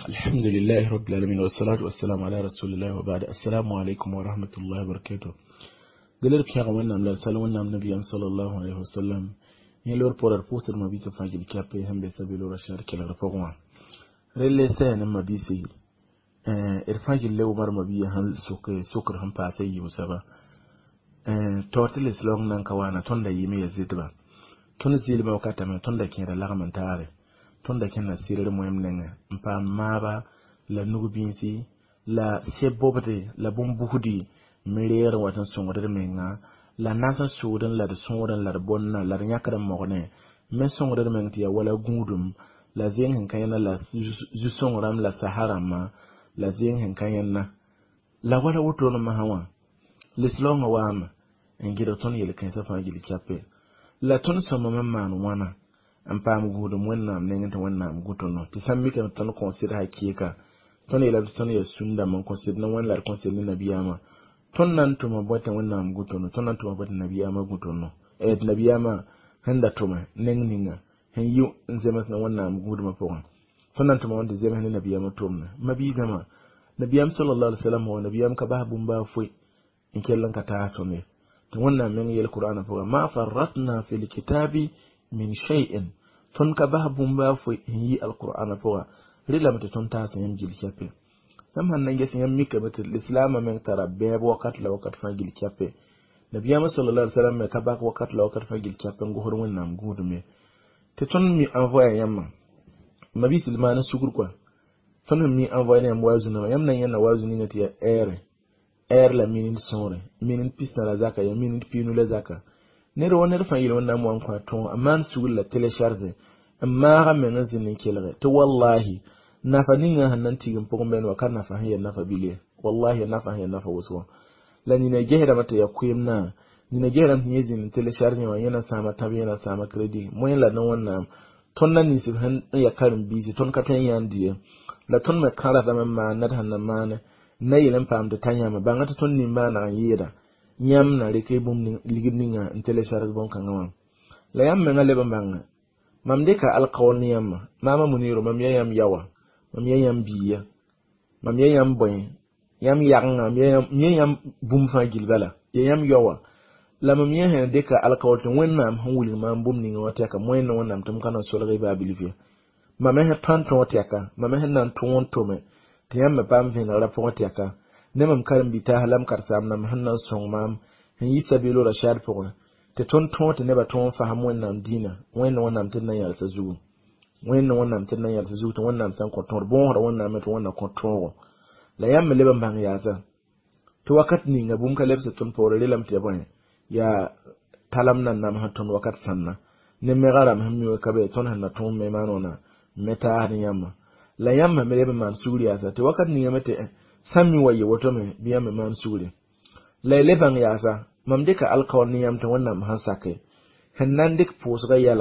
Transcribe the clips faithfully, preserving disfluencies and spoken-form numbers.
الحمد لله رب العالمين والصلاة والسلام على رسول الله وبعد. السلام عليكم ورحمة الله وبركاته. قلت يا غوانا من سلمنا النبي صلى الله عليه وسلم يلور بورر بوتر ما بيت فاجل كابي هم بسبيل رشار كلا رفقوا ريلي سين ما بيسي الفاجل لو مر ما بيه هم سوك سكر هم باسي وسبا توتل سلون نانكوانا توندا يمي يزيدبا تونزيل ما وكاتا من توندا كيرا لغمان تاري tonda kenna sirere moyem nenga mpa maba la nugubinsi la sebobde la bombuhudi mirer watan songore menga la nasa sudan la songoran la bonna la nyakara mogone men songore mengti ya wala gudum la zen hen kayana la zu songoram la sahara ma la zen hen kayana la wala woto no mahawa lislonga wama engira ton yele kansa fangili chape la ton soma man wana am pam gudum wonnam nengata wonnam gutono ti sammi kan ton consider hakika ton ila ton ya sunda man consider nan wala consider nabiyama ton nan to ma bota wonnam gutono ton nan to ma bota nabiyama gutono e nabiyama handa to ma nengninga hen yu nzema nan wonnam guduma pokon ton nan to ma wonde zema hen nabiyama tomna mabi zama nabiyam sallallahu alaihi wasallam wa nabiyam ka ba bumba foi in kellan ka ta to ne to wonnam men yel qur'ana pokon ma farratna fil kitabi min shay'in ton ka ba bumba fo yi alqur'ana fo rila mata ton ta san gil chape sam han nange san mika mata islam men tara be wakat la wakat fa gil chape nabiyama sallallahu alaihi wasallam ka ba wakat la wakat fa gil chape ngohor wonnam gudume te ton mi envoyer yamma mabi silmana sugur kwa ton mi envoyer yam wazu na yam nan yana wazu ni ngati ya air air la minin sonre minin pista la zaka ya minin pinu la zaka nero woner fa yilo na mo kwa ton aman sugul la telecharger amma ga men zinin kelre to wallahi na fa ninga hanan tigin pogon ben wa kana fa hiya na fa bile wallahi na fa hiya na fa wasu la ni ne gehra mata ya kuyimna ni ne gehra ni zinin telecharger wa yana sama tabi yana sama credit mo la nan wannan ton nan ni sibhan ya karin bisi ton ka tan yan diye la ton me kala da man ma na hanan ma na yilan pam da tanya ma bangata ton ni ma na yida nyam na reke bum ni ligidninga intele sharaz bon kangama la yam me ngale bambanga mam de ka alqawni yam mama muniru mam yam yawa mam yam biya mam yam boy yam yanga mam yam bum fa gilbala yam yawa la mam yam de ka alqawti wonnam hawuli mam bum ni ngota ka moyno wonnam tum kana solre ba bilifia mam he tanto wotaka mam he nan ton to me tiyam me pam vina la potaka nemam karim bi ta halam karsam nam hannan song mam hin yi sabilo rashad poko te ton ton te neba ton faham wannan dina wannan wannan tin nan yalsa zugu wannan wannan tin nan yalsa zugu to wannan san ko tor bon ra wannan met wannan ko tor la yam leba bang yaza to wakat ni ngabum ka lebsa ton pore lam te bon ya talam nan nam han ton wakat sanna ne me garam hammi ka be ton han ton me manona meta ni yamma la yam me leba man suriya sa te wakat ni ngamete sami waye wato me biya me man sure laile ban yasa mam dika alqawni yam ta wannan han sakai hannan dik posga yala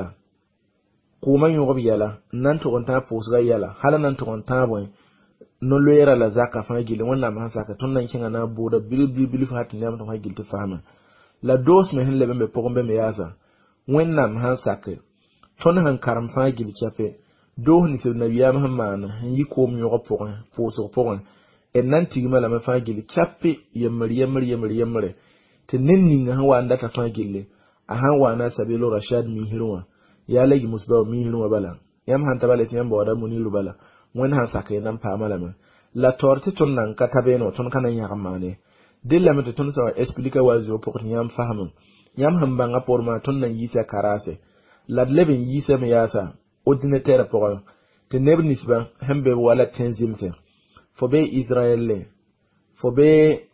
kuma yo gobi yala nan to gonta posga yala hala nan to gonta boy no loyera la zaka fa gile wannan han sakai ton nan kinga na boda bil bil bil fa tin yam to fa gile fama la dos me hen lebe me pogombe me yasa wannan han sakai ton han karam fa gile chape do ni se nabiya muhammad yi ko mi yo pokon poso pokon en nan tigima la mafa gili chappe yamri yamri yamri yamri te nenni nga hawa ndata fa gili a hawa na sabilo rashad mi hirwa ya lagi musbaw mi hirwa bala yam han tabale tiyam boda muniru bala won han sakai nan pa mala men la torti ton nan katabe no ton kanan ya kamane dilla mete ton sa explica wazo pour yam fahamu yam han banga pour ma ton nan yisa karase la leben yisa me yasa ordinateur pour te nebnisba hembe wala tenzimte fobe Israel fobe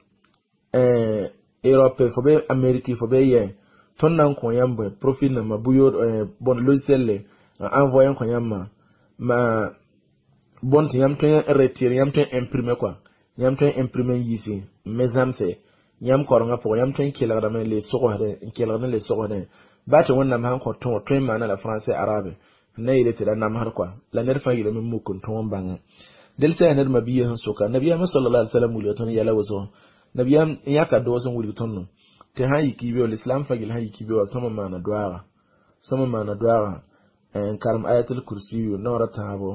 eh Europe fobe America fobe ye ton nan ko yamba profil na mabuyo eh, bon logiciel envoyer ko yamba ma bon yam to retirer yam to imprimer quoi yam to imprimer yisi mezamse yam ko nga po yam to kila da men le sokore kila da le sokore ba to wannan man ko to to mana la français arabe na ile tira na mar quoi la nerfa ile min mukun to banga del sai anar mabiya han soka nabiya sallallahu alaihi wasallam wuli ton yala wazo nabiya ya ka do son wuli ton no te hayi kibiyo islam fagil hayi kibiyo sama mana duara sama mana duara en karam ayatul kursi no rata habo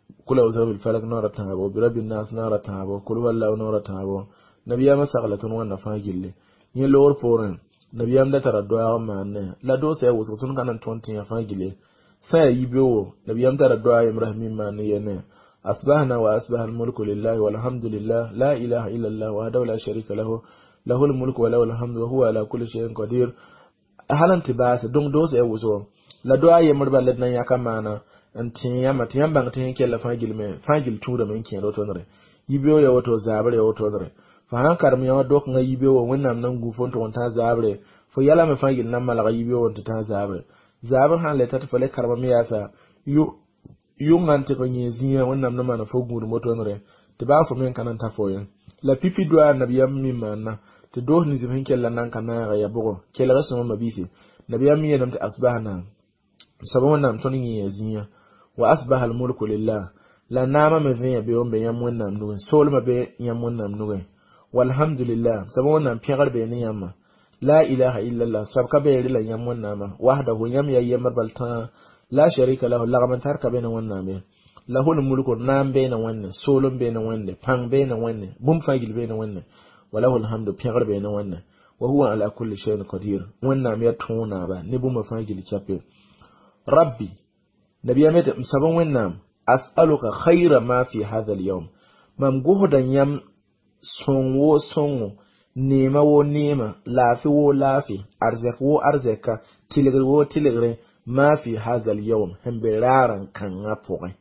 kula uzabil falak nora tabo bi rabbin nas nara tabo kul wallahu nora tabo nabiyama saglatun wanna fagille ni lor poran nabiyam da tara doya manne la do sai wusu tun kanan twenty ya fagille sai yibewo nabiyam tara doya ibrahim manne yene asbahna wa asbaha almulku lillahi walhamdulillah la ilaha illa allah wahdahu la sharika lahu lahul mulku wa lahul hamdu wa huwa ala kulli shay'in qadir halan tibasa don do sai wusu la doya yamar lednan ya kamana antiya matiyan bang tin ke la fagil me fagil tuda men ke roto nare yibewo ya wato zabre ya wato nare fa han karmi ya dok nga yibewo wannan nan gufon to ta zabre fo yala me fagil nan malaga yibewo ta zabre zabre han le tata fale karma me yasa yu yu ngante ko nyeziya wannan nan mana fo guru moto nare te ba fo men kanan ta foyen la pipi do nabiyam mi manna te do ni zimin ke lan nan kana ya bugo ke la rasu mabisi nabiyam mi yadam ta asbahna sabon nan tonin nyeziya wa asbaha almulku lillah la nama me venya be ombe yam wonnam nuwe sol ma be yam wonnam nuwe walhamdulillah sabon nan piagar be ni yamma la ilaha illa allah sabka be rila yam wonnama wahdahu yam ya yamar balta la sharika lahu lagaman tarka be na wonname lahul mulku nam be na wonne solon be na wonne pang be na wonne bum fagil be na wonne walahul hamdu piagar be na wonne wa huwa ala kulli shay'in qadir wonnam ya tuna ba ni bum fagil chape rabbi nabiya meta msaban wannan as'aluka khayra ma fi hadha al-yawm mam gohodan yam sonwo sonwo nema wo nema lafi wo lafi arzek wo arzeka tiligre wo tiligre ma fi hadha al-yawm hemberaran kan apoe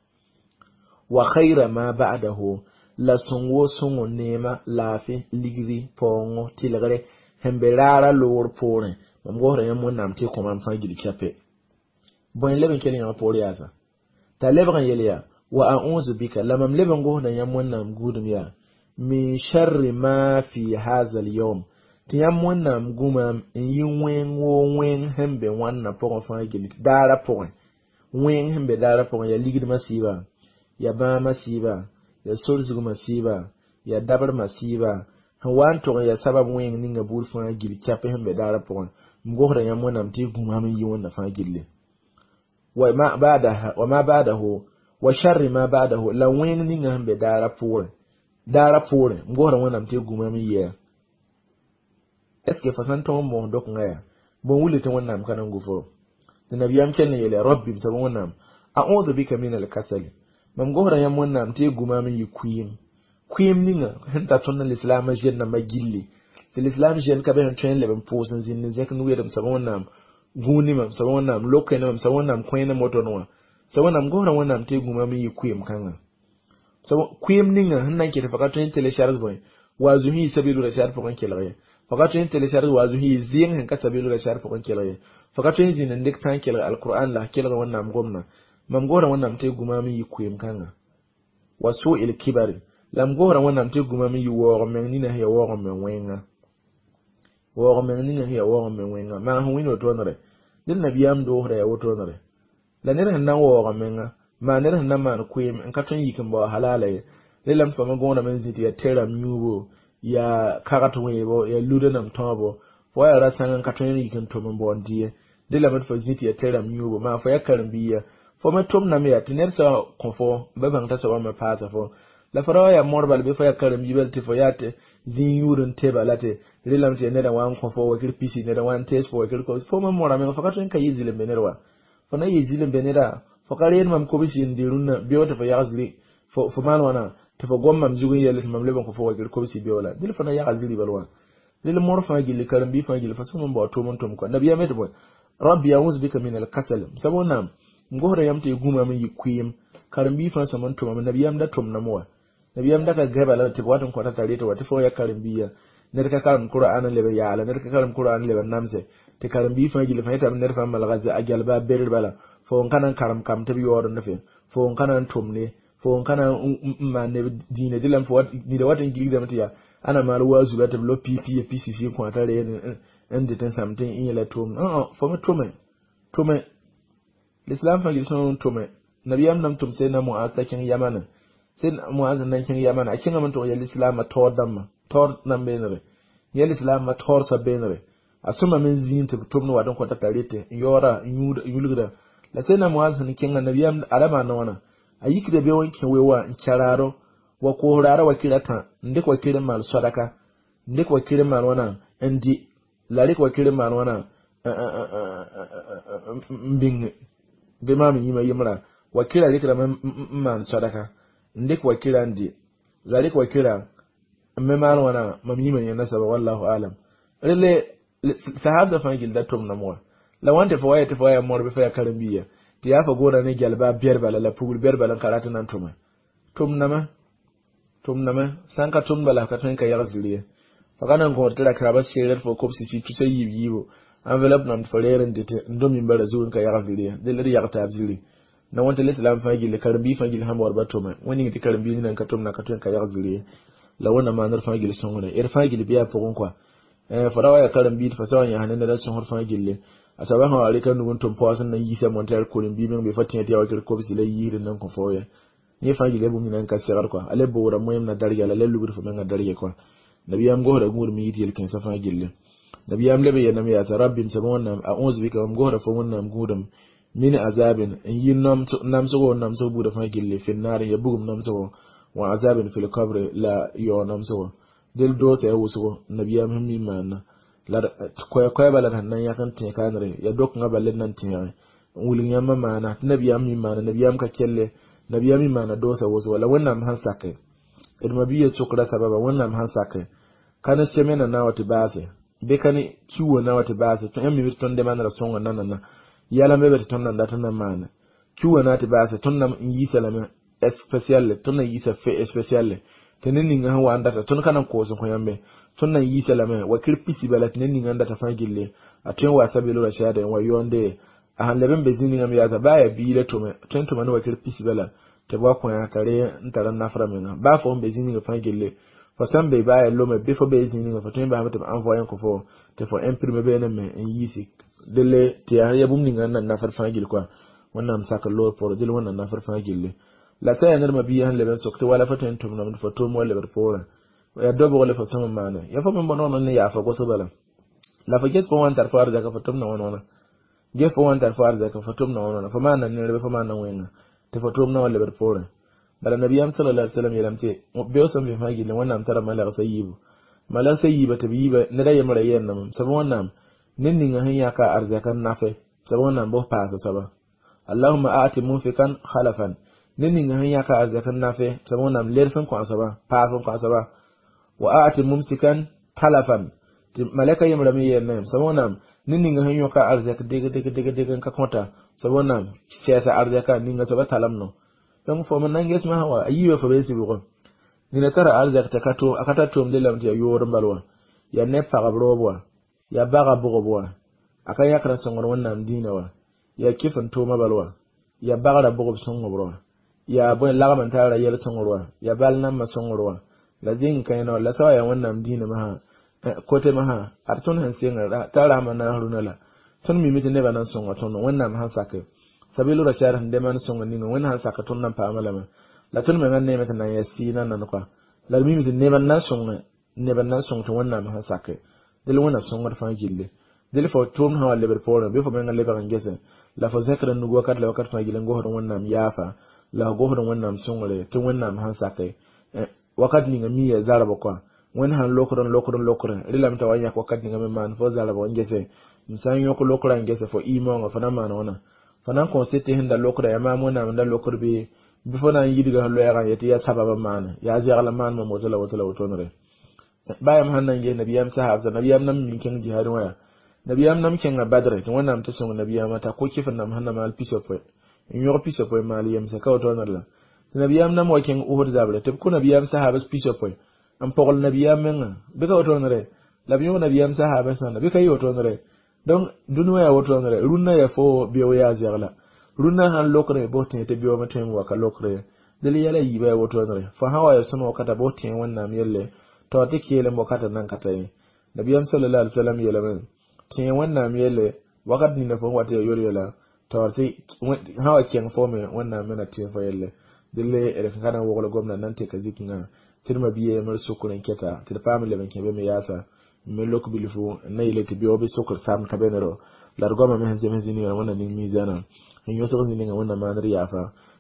wa khayra ma ba'dahu la sonwo sonwo nema lafi ligri pongo tiligre hemberara lor pore mam gohodan yam wannan te ko man fagili chape bon leben kelen ya pori asa ta leben yeliya wa a'udhu bika lamam leben go da yam wannan gudum ya min sharri ma fi hadha al-yawm ti yam wannan guma yin wen wo wen hembe wannan pon fa gili dara pon wen hembe dara pon ya ligid masiba ya ba masiba ya sorzu masiba ya dabar masiba hawan to ya sabab wen ninga bur fa gili chape hembe dara pon mgo da yam wannan ti guma min yi wannan fa gili وما بعدها وما بعده وشر ما بعده لو وين نيغام بدارا بور دارا بور ngora wonam te guma mi ye eske fasan to mo dok ngaya bon wulite wonam kanan gufo nabiyam ken yele rabbi bi sabon wonam a'udhu bika min al-kasal mam ngora yam wonam te guma mi yikuim kuim ninga henta tonna l'islam jenna magilli l'islam jen ka ben train leben posen zin zek nu wedam sabon wonam guni mam sabon nam lokene mam sabon nam kwena moto no sabon nam gora wonam te guma mi yikuim kanga sabon kuim ninga hannan ke fakato in tele charge boy wazuhi sabilu rashad fakan kelare fakato in tele charge wazuhi zin han ka sabilu rashad fakan kelare fakato in zin ndik tan kelare alquran la kelare wonam gomna mam gora wonam te guma mi yikuim kanga wasu il kibari lam gora wonam te guma mi yuwo men ni na he wo men wenga wo men ni na he wo men wenga ma hu wino to nare din nabiyam do hore wo to nare la ne ran nan wo menga ma ne ran nan man kuim en ka ton yikin ba halale le lam fa magona men ziti ya teram nyubo ya karato webo ya ludenam tobo fo ya rasan ka ton yikin to men bon die de la met fa ziti ya teram nyubo ma fa ya karbiya fo me tom na me ya tiner sa konfo be ban ta so ma pasa fo la fara ya morbal be fa ya karbi bel te fo yate zin yurun teba late rilam te ne da wan konfo wa kir pc ne da wan test fo kir ko fo ma mora me fa ka ton ka yizile benerwa fo na yizile benera fo kare mam ko bisi ndiruna biyo te fa yazli fo fo man wana te fo gomma mjugun yele mam leben ko fo wa kir ko bisi biyo la dil fa na yazli balwa dil mor fa gili karbi fa gili fa so mon bo to mon tom ko nabiya met boy rabbi ya'uz bika min al-kasal sabona ngora yamte guma min yikuim karbi fa so mon tom nabiyam da tom na mo nabiyam da ka gaba la te watan ko ta tare to wata fo ya karbiya ner ka karam qur'an lebe ya ala ner ka karam qur'an lebe namse te karbi fa gili fa ta ner fa mal gaza agal ba ber bala fo kanan karam kam te biyo don nafe fo kanan tomne fo kanan ma ne dine dilam fo ni da watan gili da mutiya ana mal wazu ba te lo pp pcc ko ta re en de ten something in la tom oh fo me tome tome l'islam fa gili son tome nabiyam nam tum sai na mu'asa kin yamana sai mu'asa nan kin yamana kin ga man to ya l'islam ma tor damma tor nan benere ya l'islam ma tor sa benere asuma min zin te tum no wadan ko ta tarete yora yulugda la sai na mu'asa kin ga nabiyam alama na wana ayik de be wonke wewa ncararo wa ko horara wakilata ndik wakile mal sadaka ndik wakile mal wana ndi larik wakile mal wana mbing be ma mi yima yimra wakila likra man sadaka ndik wakila ndi larik wakila me mal wana mam yima yana saba wallahu alam rele sahaba fa gil datum namwa la wante fo wayete fo ya morbe fa ya karambiya ti ya fa gona ne galba biyar bala la pugul biyar bala karatu nan tuma tum nama tum nama sanka tum bala ka tan ka ya zuriya fa kana ko tira ka ba shere fo kopsi fi tu sai yibo envelope nam foleren de ndomi mbara zuun ka ya zuriya de le ya ta zuri na wante l'islam fa gil karambi fa gil hamor ba tuma woni ngi karambi nan ka tum na ka tan ka ya zuriya la wona ma nar fa gil songone er fa gil biya pogon kwa eh farawa ya karambi fa sawan ya hanan da sun fa gille asaba ha ali kan nugun tum poasan nan yisa montar kolin bi men be fatin ya wakil ko bisile yirin nan ko foye ni fa gile bu minan ka segar ko ale bo ra moyem na darya la lelu bir fo men darya ko nabiyam go da gur mi yitil ken sa fa gille nabiyam lebe ya nam ya rabbim sabon nam a'udhu bika am go da fo wonnam gudum min azabin yin nam nam so nam so bu da fa gille fi nar ya bugum nam so wa azabin fil qabr la yo nam so del do ta wuso nabiyam mi manna la ko ko bala nan ya kan tin kanare ya dok ngabale nan tin wulin yamma mana nabiyam mi mana nabiyam ka kelle nabiyam mi mana do sa wuso wala wannan han sakai irma biye chukra sababa wannan han sakai kana semena na wati base be kani kiwo na wati base to emmi ton de manara songa nan nan yala mebe ton nan datan nan mana kiwo na ti base ton nan yi salama especial ton nan yi sa fe especial tenin ninga hawa andata ton kana ko so yambe ton nan yi salama wa kirpisi balat nen ninga andata fagille atun wa sabelo la shada wa yonde a hanleben bezini ngam ya za baya biile to me ton to man wa kirpisi bala te ba ko ya kare ntaran na fara menga ba fo bezini ngam fagille fo sambe baya lo me be fo bezini ngam fo ton ba mata envoyer ko fo te fo imprimer be ne me en yisi dele te ya bum ninga nan na far fagille quoi wannan saka lo pour dele wannan na far fagille la saya nar mabiya han leben sokte wala faten tum nam foto mo leber pora ya dobo wala foto mana ya fa membo non ne ya fa go sobala la fa get fo wan tar far da ka foto na wona ge fo wan tar far da ka foto na wona fa mana ne lebe fa mana wenga te foto na wala leber pora bala nabiyam sallallahu alaihi wasallam yalam te be osam be fagi le wannan tar mala sayyibu mala sayyiba tabiba ne da yamra yen nam sabo wannan ninni nga hanya ka arzakan nafe sabo wannan bo pa saba allahumma aati munfikan khalafan nini nga hanya ka arzakan nafe sabona lerfin ko asaba pafin ko asaba wa aati mumsikan talafan malaka yamra mi yenna sabona nini nga hanya ka arzak dega dega dega dega ka kota sabona siyasa arzaka ninga saba talamno dan fo man nanges ma hawa ayiwe fo besi bugo nina tara arzak ta kato akata to mdelam ya yor balwa ya nefa gabrobwa ya baga bugobwa akan yakra songor wannan dinawa ya kifan to mabalwa ya baga bugob songobro ya bon lagaman tara yel songorwa ya balnan ma songorwa la zin kayno la sawaya wannan dina ma kote ma artun han singa tara ma na harunala tun mi miti ne banan songo ton wannan han saka sabilu ra shar hande man songo ninga wannan han saka ton nan pa malama la tun me ngan ne meta na yasina nan kwa la mi miti ne banan songo ne banan songo ton wannan han saka dil wannan songo fa gille dil fo tum ha wala ber poro be fo men le ba ngese la fo zakra nugo kat la wakat fa gille ngo horon wannan yafa la gohron wannan sungule tun wannan han sakai wakati ni ngami ya zaraba kwa wen han lokron lokron lokron rilam ta wanya wakati ni ngami man fo zaraba ngese msan yoko lokron ngese fo imo nga fana man wana fana ko sete hinda lokron ya mamu na manda lokor bi bi fana yidi ga lo ya ga yati ya sababa man ya jagala man mo motala wotala wotonre bayam hannan ge nabiyam sahaba nabiyam nam min ken jihadin waya nabiyam nam ken badre to wannan ta sun nabiyam ta ko kifin nam hanna mal piso fo in yo piso po maliyam sa ka to narla nabiyam nam waken uhud zabra te ko nabiyam sahaba piso po am pogol nabiyam men be ka to nare labiyo nabiyam sahaba san be ka yo to nare donc dunwa ya woto nare runna ya fo biyo ya zagla runna han lokre botin te biyo matem waka lokre dali yala yi ba woto nare fa hawa ya sunu wakata botin wannan yalle to te kele mo kata nan kata yi nabiyam sallallahu alaihi wasallam yala men tin wannan yalle wakati ni na fo wata yori yala tawarte hawa ken fome wannan mena tin fa yalle dille e kana wogolo gomna nante ka zikinga tirma biye mar sukuren keta tir family ben kebe me yasa me lok bilifu nayle ke biyo be sukur sam ka benero lar goma me hanze me zini wannan ni mizana en yoso ni nga wannan manar yafa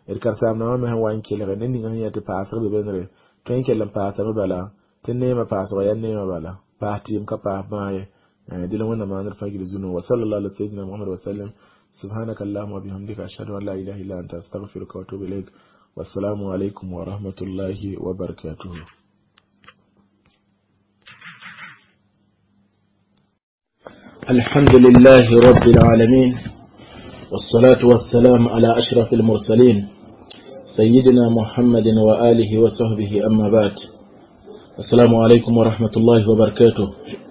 er karsam na ma wan kele ga nen ngan ya te pasar be benre to en kele pasar bala tenne ma pasar ya ne ma bala patim ka pa ma ye dilan wannan ma nar fagir zunu wa sallallahu alaihi sayyidina muhammad wa sallam subhanaka allahumma wa bihamdika ashhadu an la ilaha illa anta astaghfiruka wa atubu ilaik wassalamu alaikum wa rahmatullahi wa barakatuh. الحمد لله رب العالمين والصلاة والسلام على أشرف المرسلين سيدنا محمد وآله وصحبه أما بعد السلام عليكم ورحمة الله وبركاته.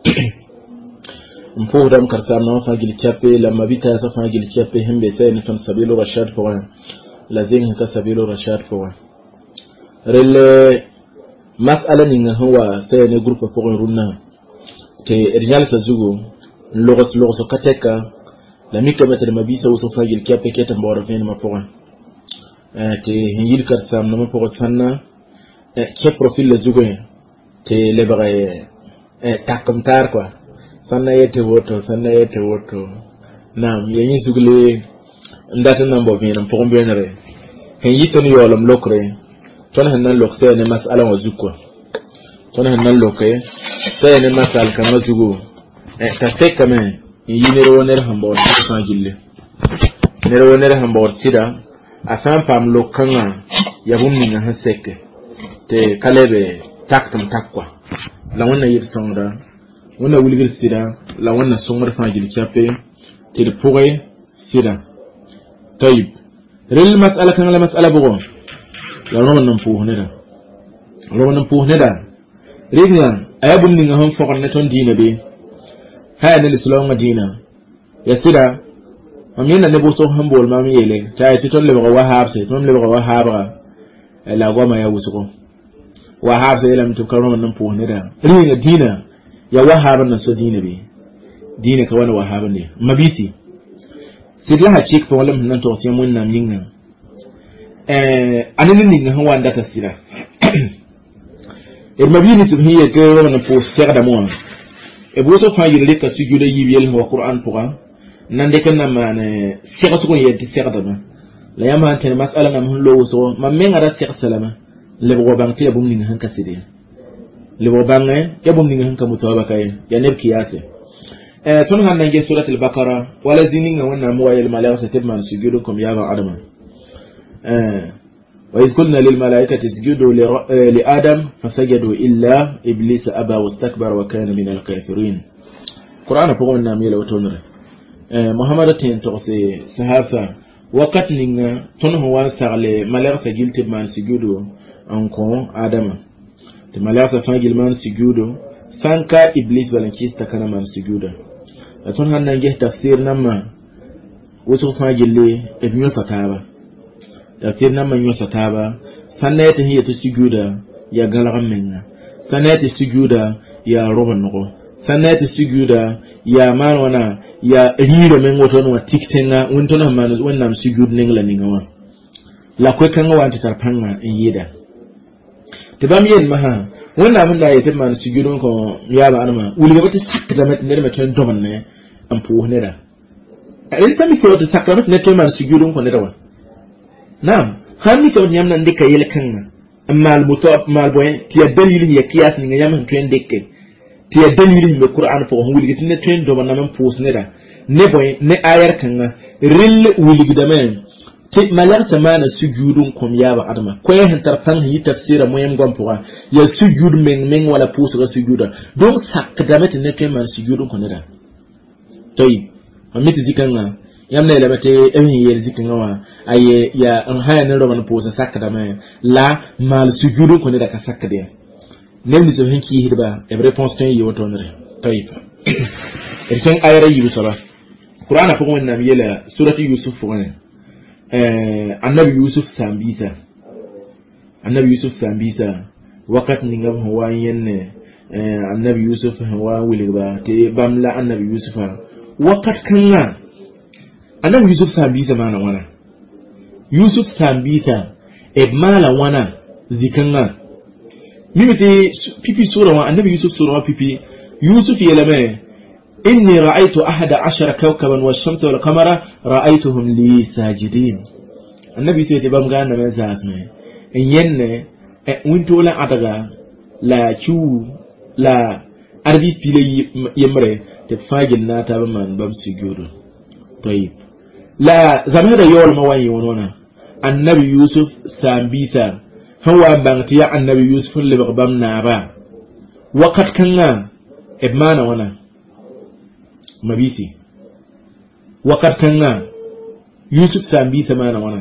مفهوم كرسامنا فاجل تشابي لما بيتا فاجل تشابي هم بيسين فن سبيل رشاد فوان لازم هكا سبيل رشاد فوان رل مسألة إنه هو سين جروب فوان رونا تي رجال سزوجو لغة لغة كتكا لما كمثل ما بيسا وصفا يلكيا بكيتا مبارفين ما فوق تي هنجيل كرسام نما فوق سنة كي بروفيل لزوجين تي لبغي تاكم تار كوا سنة يتي ووتو سنة يتي ووتو نعم يعني زوجلي ndata nambo bina فوق بينري هنجيتون يولم لوكري تون هنن لوك سيني مسألة وزوكو تون هنن لوكي سيني مسألة كما زوجو ta sai kame yi ne rawanar hambawar ta san gille ne rawanar hambawar tida a san fam lokanga ya bumni na haseke te kalebe taktam takwa la wannan yi sonda wannan wulgir sida la wannan songar fa gil chape te de pouré sida tayib rel mas'ala kan la mas'ala bugo la wannan fu ne da la wannan fu ne da rigna ayabum ni ngam fo ne ton dina be haya ne lislo madina ya sida amina ne boso hambol ma mi yele ta yi ton le ba wahab sai ton le ba wahab la goma ya wusuko wahab sai lam to karo nan po ne da rin dina ya wahab nan so dina be dina ka wani wahab ne mabisi sidla ha chik to wala nan to sai mun nan yin eh anani ni ga wanda ta sida e mabini subhiya ke wannan po sai da mu e boso fa yiri ka sujude yibiyel ho qur'an puga nan de kan man sega su ko yeddi sega da la yama tan mas'ala nam hullo so man men ara sega salama le bo bang te bum ni han ka sidi le bo bang e bum ni han ka mutaba kay ya ne kiyase e ton han nan ge surat al-baqara wala zinin ga wannan muwayil malaka tibman sujudu kum ya ba adama eh وإذ قلنا للملائكة اسجدوا لآدم فسجدوا إلا إبليس أبى واستكبر وكان من الكافرين. قرآن فقول نامي لو تنر محمد تين تغسي سهافة وقت نينا تنه واسع لملائكة جلت من سجودوا أنكم آدم الملائكة فاجل من سجودوا سانكا إبليس ولنكيس تكنا من سجودا تنه ننجح تفسير نما وسوف فاجل لي ابن فتابة tafsir na man yosa taba sanna ya tahiya ta sujuda ya galagan minna sanna ya ta sujuda ya roban nugo sanna ya ta sujuda ya marwana ya riro men wato no tiktenga wonto na man wannan sujud ningla ningawa la ko kan wa ta tarpanga yida tibam yen maha wannan mun da ya tafi man sujudun ko ya ba anama wuli ga ta sikta met ne ma tan doman ne am pu ne da in ta mi ko ta sakramet ne to man sujudun ko ne da wa نعم خامي كون يامنا نديك يلكن اما المطاب ما البوين تي دليل هي قياس ني يامن توين ديك تي دليل من القران فو هو لغي تن توين دو بنا من فوس ندا ني بوين ني اير كان ريل ولي غدامن تي مالار سمانا سجودون كوم يابا ادما كوي هنتر فان هي تفسير مويم غوم بوا يا سجود من من ولا فوس غا سجودا دونك ساك دامت ني توين مان سجودون كون ندا طيب امي تي كان yamna ile bate emi yel zikin wa aye ya an haya ne roman posa sakka da mai la mal sujudu ko ne da ka sakka de nem ni so henki hidba e réponse tan yi woto nre tayfa e tan ayara yi sala qur'ana ko wonna mi yela surati yusuf ko ne eh annabi yusuf sambisa annabi yusuf sambisa wakat ni ngam ho wayenne eh annabi yusuf wa wiliba te bamla annabi yusufa wakat kanna annabi yusuf sambisa mana wana yusuf sambisa e mala wana zikanga mimiti pipi sura wa annabi yusuf sura wa pipi yusuf yelame inni ra'aytu ahada ashara kawkaban wash-shamsa wal-qamara ra'aytuhum li sajidin annabi sai te bam gana men zakne en yenne e winto la adaga la chu la arbi pile yemre te fagin na ta man bam siguro tayib la zamira yol mawayi wonona annabi yusuf sambisa hawa bangti ya annabi yusuf le bam na ba wakat kanga e mana wana mabisi wakat kanga yusuf sambisa mana wana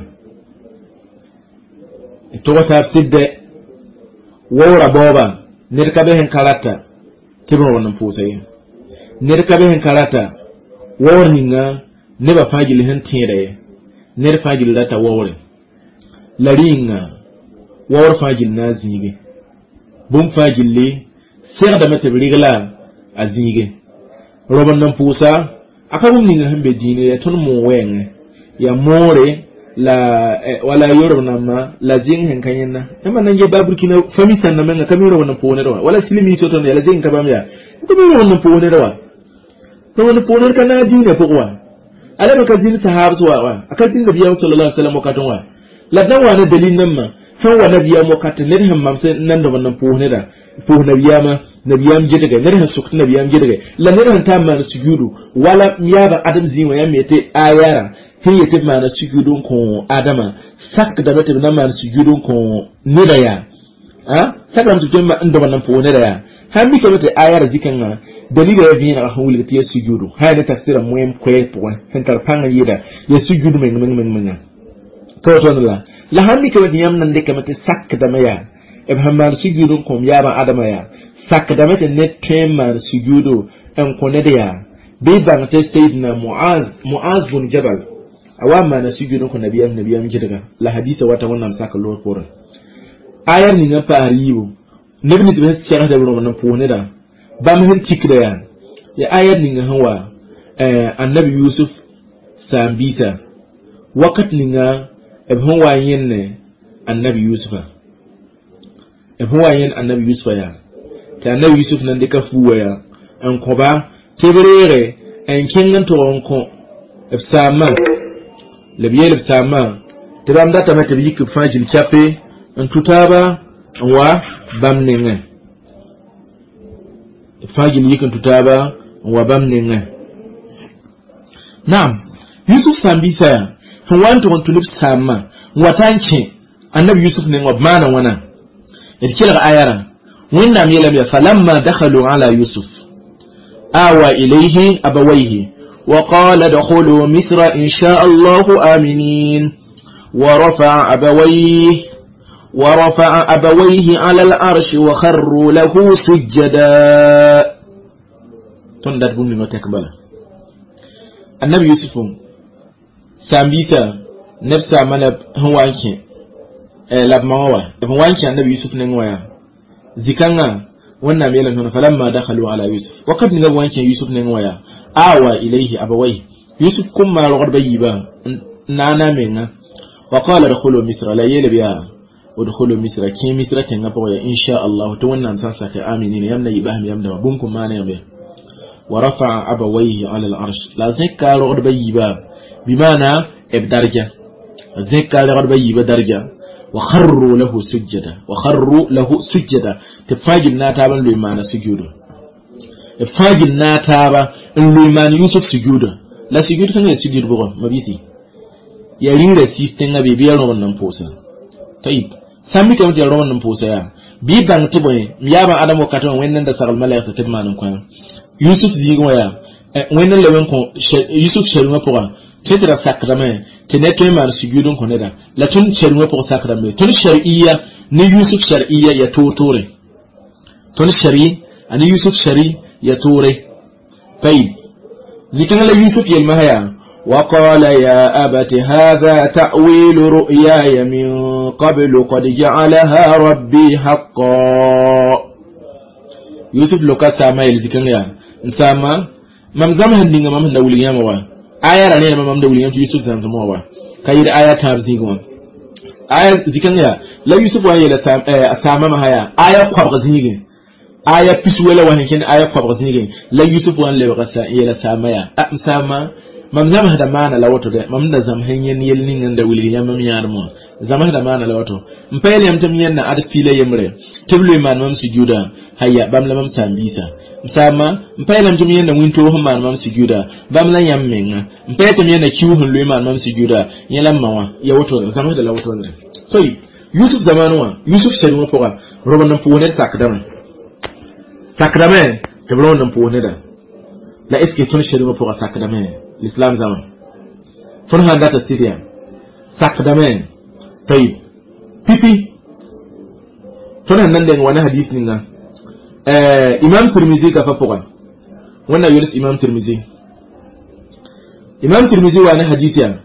to wata sidde wora boba nerkabe hen karata tibro wannan posai nerkabe hen karata warninga neba fagil hen tire ner fagil data wore laringa wor fagil nazige bum fagil le ser da mate brigla azige roban nan pusa akabum ninga hambe dine ya tun mo wen ya more la eh, wala yoro nama la jing hen kanyena ema nanje baburkina famisa na menga kamiro wana pone rawa wala silimi soto ne la jing kabamya kamiro wana pone rawa to wana pone kana dine pokwa ala baka jin sahabatu wa akajin nabi sallallahu alaihi wasallam wakatun wa la dan wana dalil nan ma san wa nabiya mo katta ne han mamse nan da wannan pone da po nabiya ma nabiyam je daga ne han sukta nabiyam je daga la ne han tamma sujudu wala yaba adam zinwa ya mete ayara hiye te mana sujudun ko adama sak da mate na mana sujudun ko nidaya ha saka mutu jema inda wannan fo nidaya ha mi ke mate ayar zikan na dalila ya vina a hawli te sujudu ha ne tafsira muem kwe po hentar panga yida ya sujudu men men men men to to la la ha mi ke mate yam nan de ke mate sak da maya ibhamar sujudun ko yaba adama ya sak da mate ne tema sujudu en ko nidaya be bang te sayyidina muaz muaz bin jabal awama na sujudun ko nabiyam nabiyam kidaga la hadisa wata wannan saka lord foran ayar ni nga pariyo nebni tibe tsara da wannan fone da ba mu hin tikda ya ya ayar ni nga hawa eh annabi yusuf sambita wakat ni nga ebhon wayen ne annabi yusufa ebhon wayen annabi yusufa ya ta annabi yusuf nan de ka fuwa ya an ko ba tebrere en kingan to onko efsama le biye le sama tebam data mate bi ku fajil chape en tutaba wa bamnenga fajil yikan tutaba wa bamnenga nam yusuf sambisa han wanto on tulip sama watanche annabi yusuf ne ngobmana wana edkira ayara winna miyala ya falamma dakhalu ala yusuf awa ilayhi abawayhi وقال ادخلوا مصر إن شاء الله آمنين ورفع أبويه ورفع أبويه على العرش وخروا له سجدا تندر بومي متكبل النبي يوسف سامبيتا نفسا ملب هو عنك لاب موا هو عنك النبي يوسف نغوايا زكانا وانا ميلا هنا فلما دخلوا على يوسف وقد نغوا عنك يوسف نغوايا awa ilayhi abawai yusuf kuma rogar bayi ba nana menga wa qala dakhulu misra la yelbiya udkhulu misra ki misra ken ga ya insha Allah to wannan san saka aminin yamna ibahim yamda bun kuma ne yabe wa rafa'a abawayhi ala al-arsh la zakka rogar bayi ba bimana ibdarja zakka rogar bayi ba darja wa kharru lahu sujada wa kharru lahu sujada tafajin na taban lo imana sujudu fagin na taba in liman yusuf sujuda la sujuda kan ya sujuda bugon mabisi ya rira system na bibiyar wannan posa tayi sami ta mutar wannan posa ya bi ban tibo ne ya ban adamu katon wannan da saral malaika ta manin kwan yusuf zigo ya wannan lewen ko yusuf sharima poa tetra sakrame teneto man sujudun ko neda la tun sharima poa sakrame tun shar'iyya ni yusuf shar'iyya ya totore tun shari ani yusuf shari يا توري طيب ذكر يوسف يلمهيا وقال يا أبت هذا تأويل رؤياي من قبل قد جعلها ربي حقا يوسف لو كسامة يلذكر يا نسامة ممزام هندين مم هندولي يا موا آية راني مم هندولي يا يوسف زمان موا كير آية تابزينكم آية ذكر يا لا يوسف وهي لا سامة مهيا آية قبض زينكم aya piswela wani ken aya kwabra zinige la yusuf wan le wasa yela samaya am sama mam zama da mana la wato de mam da zam henyen yel ningen da wili yam mam yar mo zama da mana la wato mpayel yam tam yen na ad file yemre teblu man mam sujuda hayya bam la mam sambisa msama mpayel yam tam yen na winto ho man mam sujuda bam la yam menga mpayel tam yen na kiwu hun lu man mam sujuda yelam mawa ya wato zama da la wato ne so Yusuf zamanwa Yusuf shari'a poka roban nan puwoner sakdama sakdama teblo nan puwoner da la eske ton shari'a poka sakdama l'islam zaman ton handa ta syria sakdama tayyib pipi ton nan den wani hadisi ninga eh imam tirmizi ka fa poka wannan yulis imam tirmizi imam tirmizi wani hadisi ya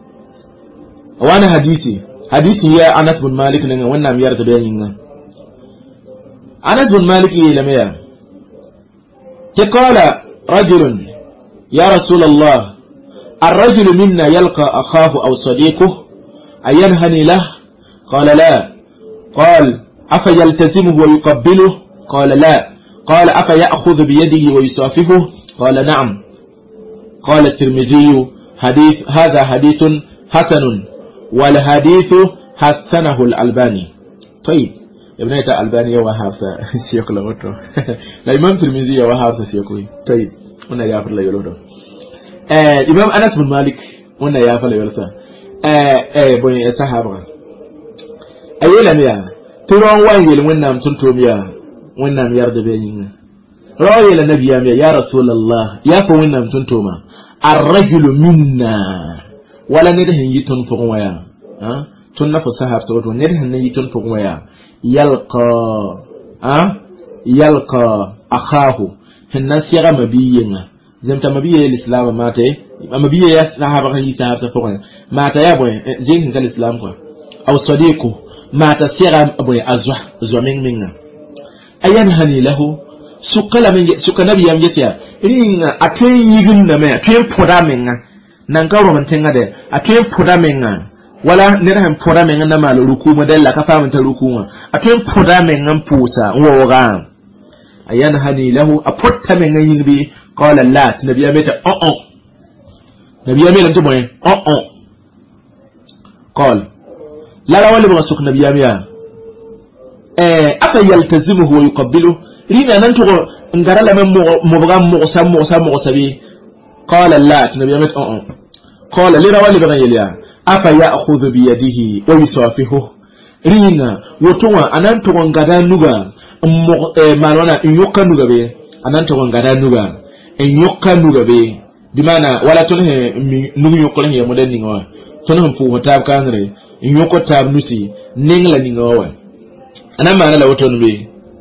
wani hadisi hadisi ya Anas bin Malik ne wannan miyar da bayanin nan Anas bin Malik ya lamaya ta kala rajulun ya rasulullah الرجل منا يلقى أخاه أو صديقه أينهني له قال لا قال أفيلتزمه ويقبله قال لا قال أفيأخذ بيده ويصافحه قال نعم قال الترمذي حديث هذا حديث حسن والحديث حسنه الألباني طيب ابن ايتا الألباني وحافظ سيكو لوتو لا امام الترمذي وحافظ سيكو طيب وانا يافر لا يلودو eh imam Anas bin Malik وانا يافر لا يلسا eh eh بني صحابه ayola miya turon wayel wannan tuntomiya wannan miyar da bayin rawayel nabiya miya ya rasulullah ya fa wannan tuntoma ar-rajulu minna wala ne da hin yi tun fugun waya ha tun na fasahar ta wato ne da hin yi tun fugun waya yalqa ha yalqa akhahu hinna sira mabiyin zamta mabiye al-islam mate mabiye ya sahaba kan yi sahaba ta fugun mata ya boy jin kan islam ko aw sadiqu mata sira boy azwa azwa min minna ayan hani lahu sukala min suka nabiyam yatiya rin akai yigin na me akai poda minna nan ka romantin ade akai poda menga wala ne ran poda menga na mal ruku modella ka famin ta ruku ma akai poda menga pusa woga ayan hani lahu apotta menga yingbi qala la nabiya meta o o nabiya meta to boy o o qal la la wala basuk nabiya miya eh aka yaltazimuhu wa yuqabbilu rina nan to ngara la men mo boga mo sam mo sam mo sabi قال لا النبي مت اه قال لنا ولي بغن يليا افا ياخذ بيده ويصافحه رينا وتوا انان تو غدا نوغا مالونا يوكا نوغا بي انان تو غدا نوغا ان يوكا نوغا بي بمعنى ولا تنه نوغي يوكل هي مودن نيغوا تنه فو تاب كانري ان يوكو تاب نوسي نينغلا نيغوا انا ما لا وتون بي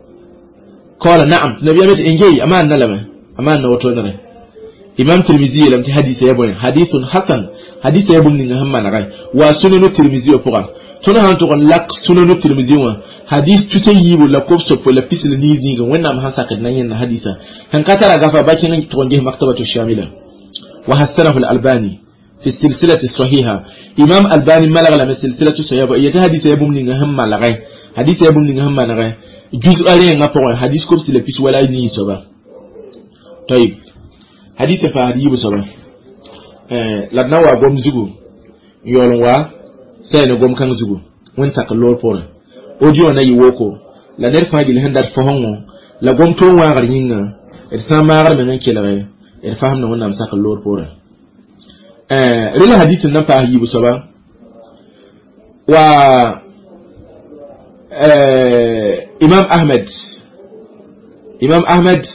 قال نعم النبي مت انجي امان نلما امان نوتون imam tirmizi lam ti hadisi ya boy hadithun hasan hadisi ya bunni nga hamma nagai wa sunanu tirmizi o poka tuna han to lak sunanu tirmizi wa hadith tuta yibo la kopso po la pisle ni zinga wenna ma hasa kad nan yin hadisa kan katara gafa bakin nan to ngi maktabatu shamila wa hasanahu al-albani fi silsilati sahiha imam albani malaga la silsilatu sahiha ya hadisi ya bunni nga hamma nagai hadisi ya bunni nga hamma nagai juz'u ale nga po hadith kopsi la pis wala ni so ba tayib hadith fa hadibu saba eh ladna wa gom zugu yolon wa sai ne gom kan zugu won tak lor por audio na yi woko la ner fa gil handar fa hongo la gom to wa gar yinga et sa ma gar men ke la et faham na wonnam sak lor por eh rila hadith na fa hadibu saba wa eh imam ahmed imam ahmed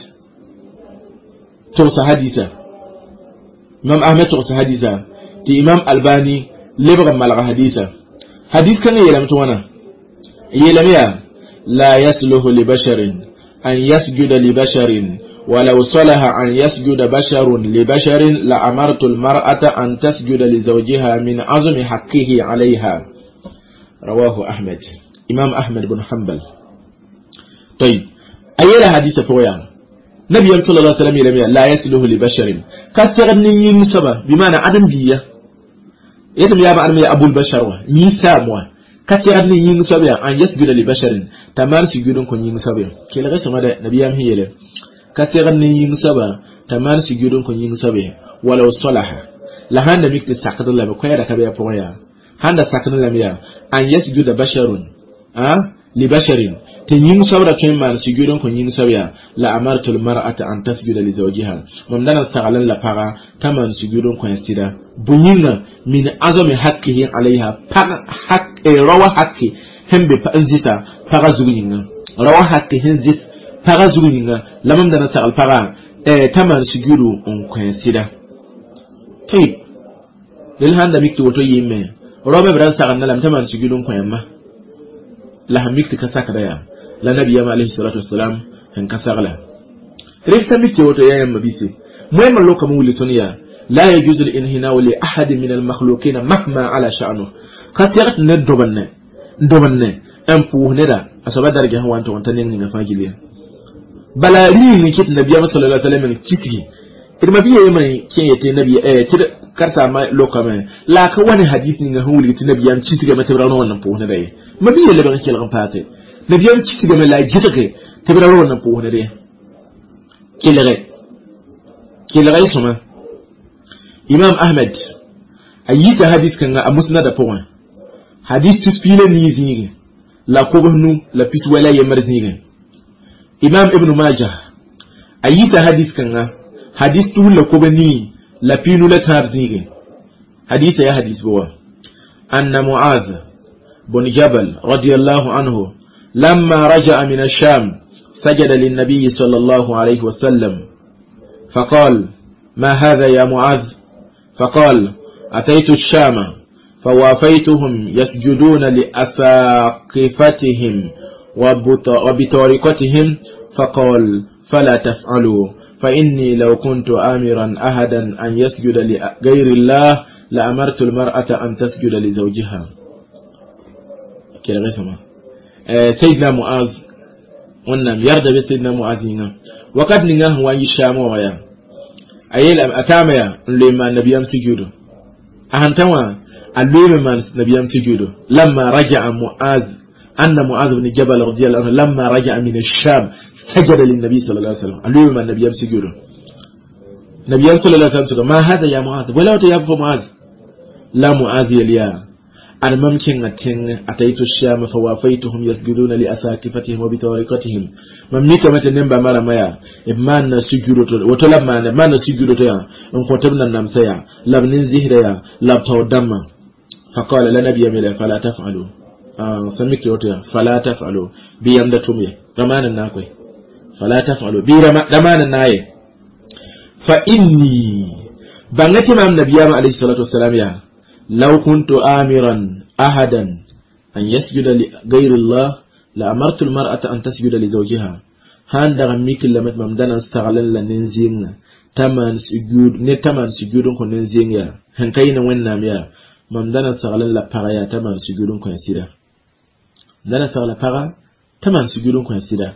توسى حديثا امام احمد توسى حديثا دي امام الباني لبغ ملغ حديثا حديث كان يلم توانا يلم يا لا يصلح لبشر ان يسجد لبشر ولو صلح ان يسجد بشر لبشر لامرت المرأة ان تسجد لزوجها من عظم حقه عليها رواه احمد امام احمد بن حنبل طيب ايلا حديث فويا نبي صلى الله عليه وسلم يقول لا يسله لبشر كسرني ينسبة بمعنى عدم بيا يتم يا بعد ما أبو البشر ميسا موا كسرني ينسبة أن يسجد لبشر تمام سجودون كن ينسبة كلا غير سماه نبي أم هي له كسرني ينسبة تمام سجودون كن ينسبة ولو صلح la handa mikti sakadar la ko ya ka be po ya handa sakadar la ya an yasjuda basharun ah li basharin tin yin sabra kai man sujudun kun yin sabya la amartul mar'ata an tasjuda li zawjiha mam dana sagalan la para taman sujudun kun sida bunyina min azami haqqihi alaiha pa haq rawa haqqi hembe pa nzita para zuginga rawa haqqi hinzit para zuginga lamam dana sagal para eh taman sujudu kun sida tay lil handa mikti woto yimme robe bran sagal lam taman sujudun kun yamma la hamikti kasaka daya la nabiya alayhi salatu wassalam han kasagla rifta mikti woto ya yamma bisi muhimman lokamin wulitoniya la yajuzu al-inhina li ahad min al-makhluqin mahma ala sha'nu kasirat ne dobanne dobanne en puhne da asaba darga han wanta wanta ne nga fagiliya bala ri ni kit nabiya sallallahu alaihi wasallam kitigi irma biye mai kiyete nabiya eh tida karta ma lokamin la ka wani hadisi nga huli ti nabiya kitigi mata rawno wannan puhne da yi mabiye le ban kilan fate nabiya kitigi me la jitake tibra wannan puhne da kilere kilere suma Imam Ahmed ayita hadith kan a musnad da point hadith tuspile ni zingi la kobnu la pitwala yamar zingi Imam Ibn Majah ayita hadith kan hadith tu la kobni la pinu la tar zingi hadith ya hadith bawa anna Muaz bin Jabal radiyallahu anhu lamma raja'a min ash-Sham sajada lin-nabiy sallallahu alayhi wa sallam فقال ما هذا يا معاذ فقال أتيت الشام فوافيتهم يسجدون لأساقفتهم وبطارقتهم فقال فلا تفعلوا فإني لو كنت آمرا أحدا أن يسجد لغير الله لأمرت المرأة أن تسجد لزوجها سيدنا معاذ ونم يرد بسيدنا معاذ وقد نغاه وان الشام ويا ayel atamaya lema nabiyam sujudu ahantawa alwema man nabiyam sujudu lamma raja'a muaz anna muaz ibn jabal radiyallahu anhu lamma raja'a min ash-sham sajada lin nabiy sallallahu alaihi wasallam alwema man nabiyam sujudu nabiyam sallallahu alaihi wasallam ma hada ya muaz wala ta ya muaz la muaz yaliya an mamkin atin ataitu ash-sham fa wafaituhum yasjuduna li asaqifatihim wa bi tawariqatihim mamnika mata nemba mara maya imman na sujudu to wato lamma na man sujudu to ya in ko tabna nam saya labnin zihra ya labta damma fa qala la nabiyya mila fala taf'alu ah samike wato ya fala taf'alu bi yanda tume ramanan na kai fala taf'alu bi ramanan naye fa inni bangati mam nabiyya alayhi salatu wassalam ya law kuntu amiran ahadan an yasjuda li ghayri Allah la amartu almar'ata an tasjuda li zawjiha handa mikil lamat mamdana staghalan la ninzinga taman sujud ne taman sujudun ko ninzinga han kayina wannan ya mamdana staghalan la paraya taman sujudun ko yasira dana staghala para taman sujudun ko yasira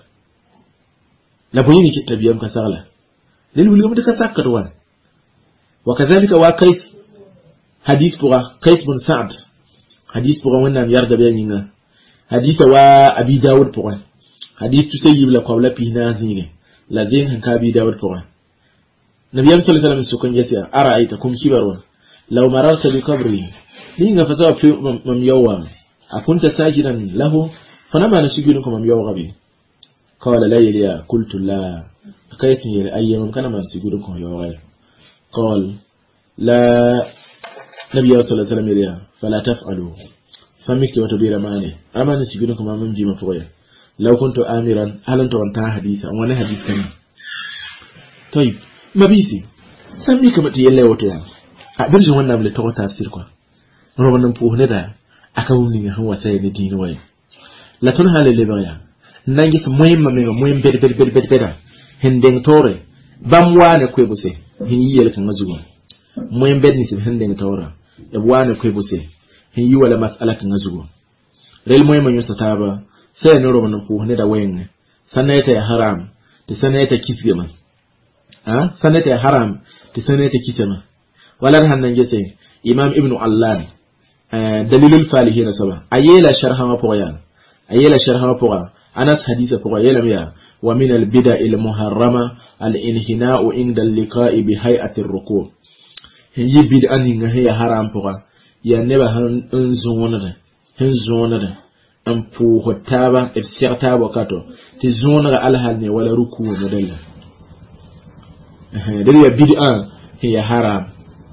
la boyini ki tabiyam ka sagla lil wuli mata ka sakkarwa wa kadhalika wa kais hadith pura kais bin sa'd hadith pura wannan yarda bayaninga hadith wa abi daud pura hadith tusayyib la qawla pina zine la zin han ka abi daud pura nabiyam sallallahu alaihi wasallam sukun yasa ara'aytakum kibarun law mararta bi qabri linga fa fi mam yawa akunta sajidan lahu fanama nasujudukum mam yawa gabi qala la ya qultu la kayfa ya ayyam kana ma nasujudukum yawa qala la nabiyyu sallallahu alaihi wasallam ya fala taf'alu famike wato bira mane amma nasujudukum mam jima foya law kuntu amiran halanta wanta hadisa wani hadisi kan tayyib mabisi sammi ka mata yalle wato ya a birjin wannan bale ta wata tafsir kwa robanan fu ne da aka wuni ne hawa sai ne dini waye la tun halele baya nan gis muhimma me muhim bed bed bed bed bed henden tore bamwa ne kwe buse hin yiyel kan azugo muhim bed ni henden tore e wane kwe buse hin yi wala mas'ala kan azugo rel muhimma yusa taba sai ne robanan fu ne da wayen sanayta ya haram ti sanayta kisgema ah sanayta haram ti sanayta kisema wala hannan gese imam ibn allan dalilul falihin saba ayela sharha ma poyan ayela sharha ma poya anas haditha poya yela miya wa min al bid'a al muharrama al inhina'u inda al liqa'i bi hay'ati ar ruku' yi bid'a ninga he ya haram poka ya neba han nzonada hen zonada an pu hotaba e serta wakato ti zonada alhal ne wala ruku wa modalla eh dai ya bid'a he ya haram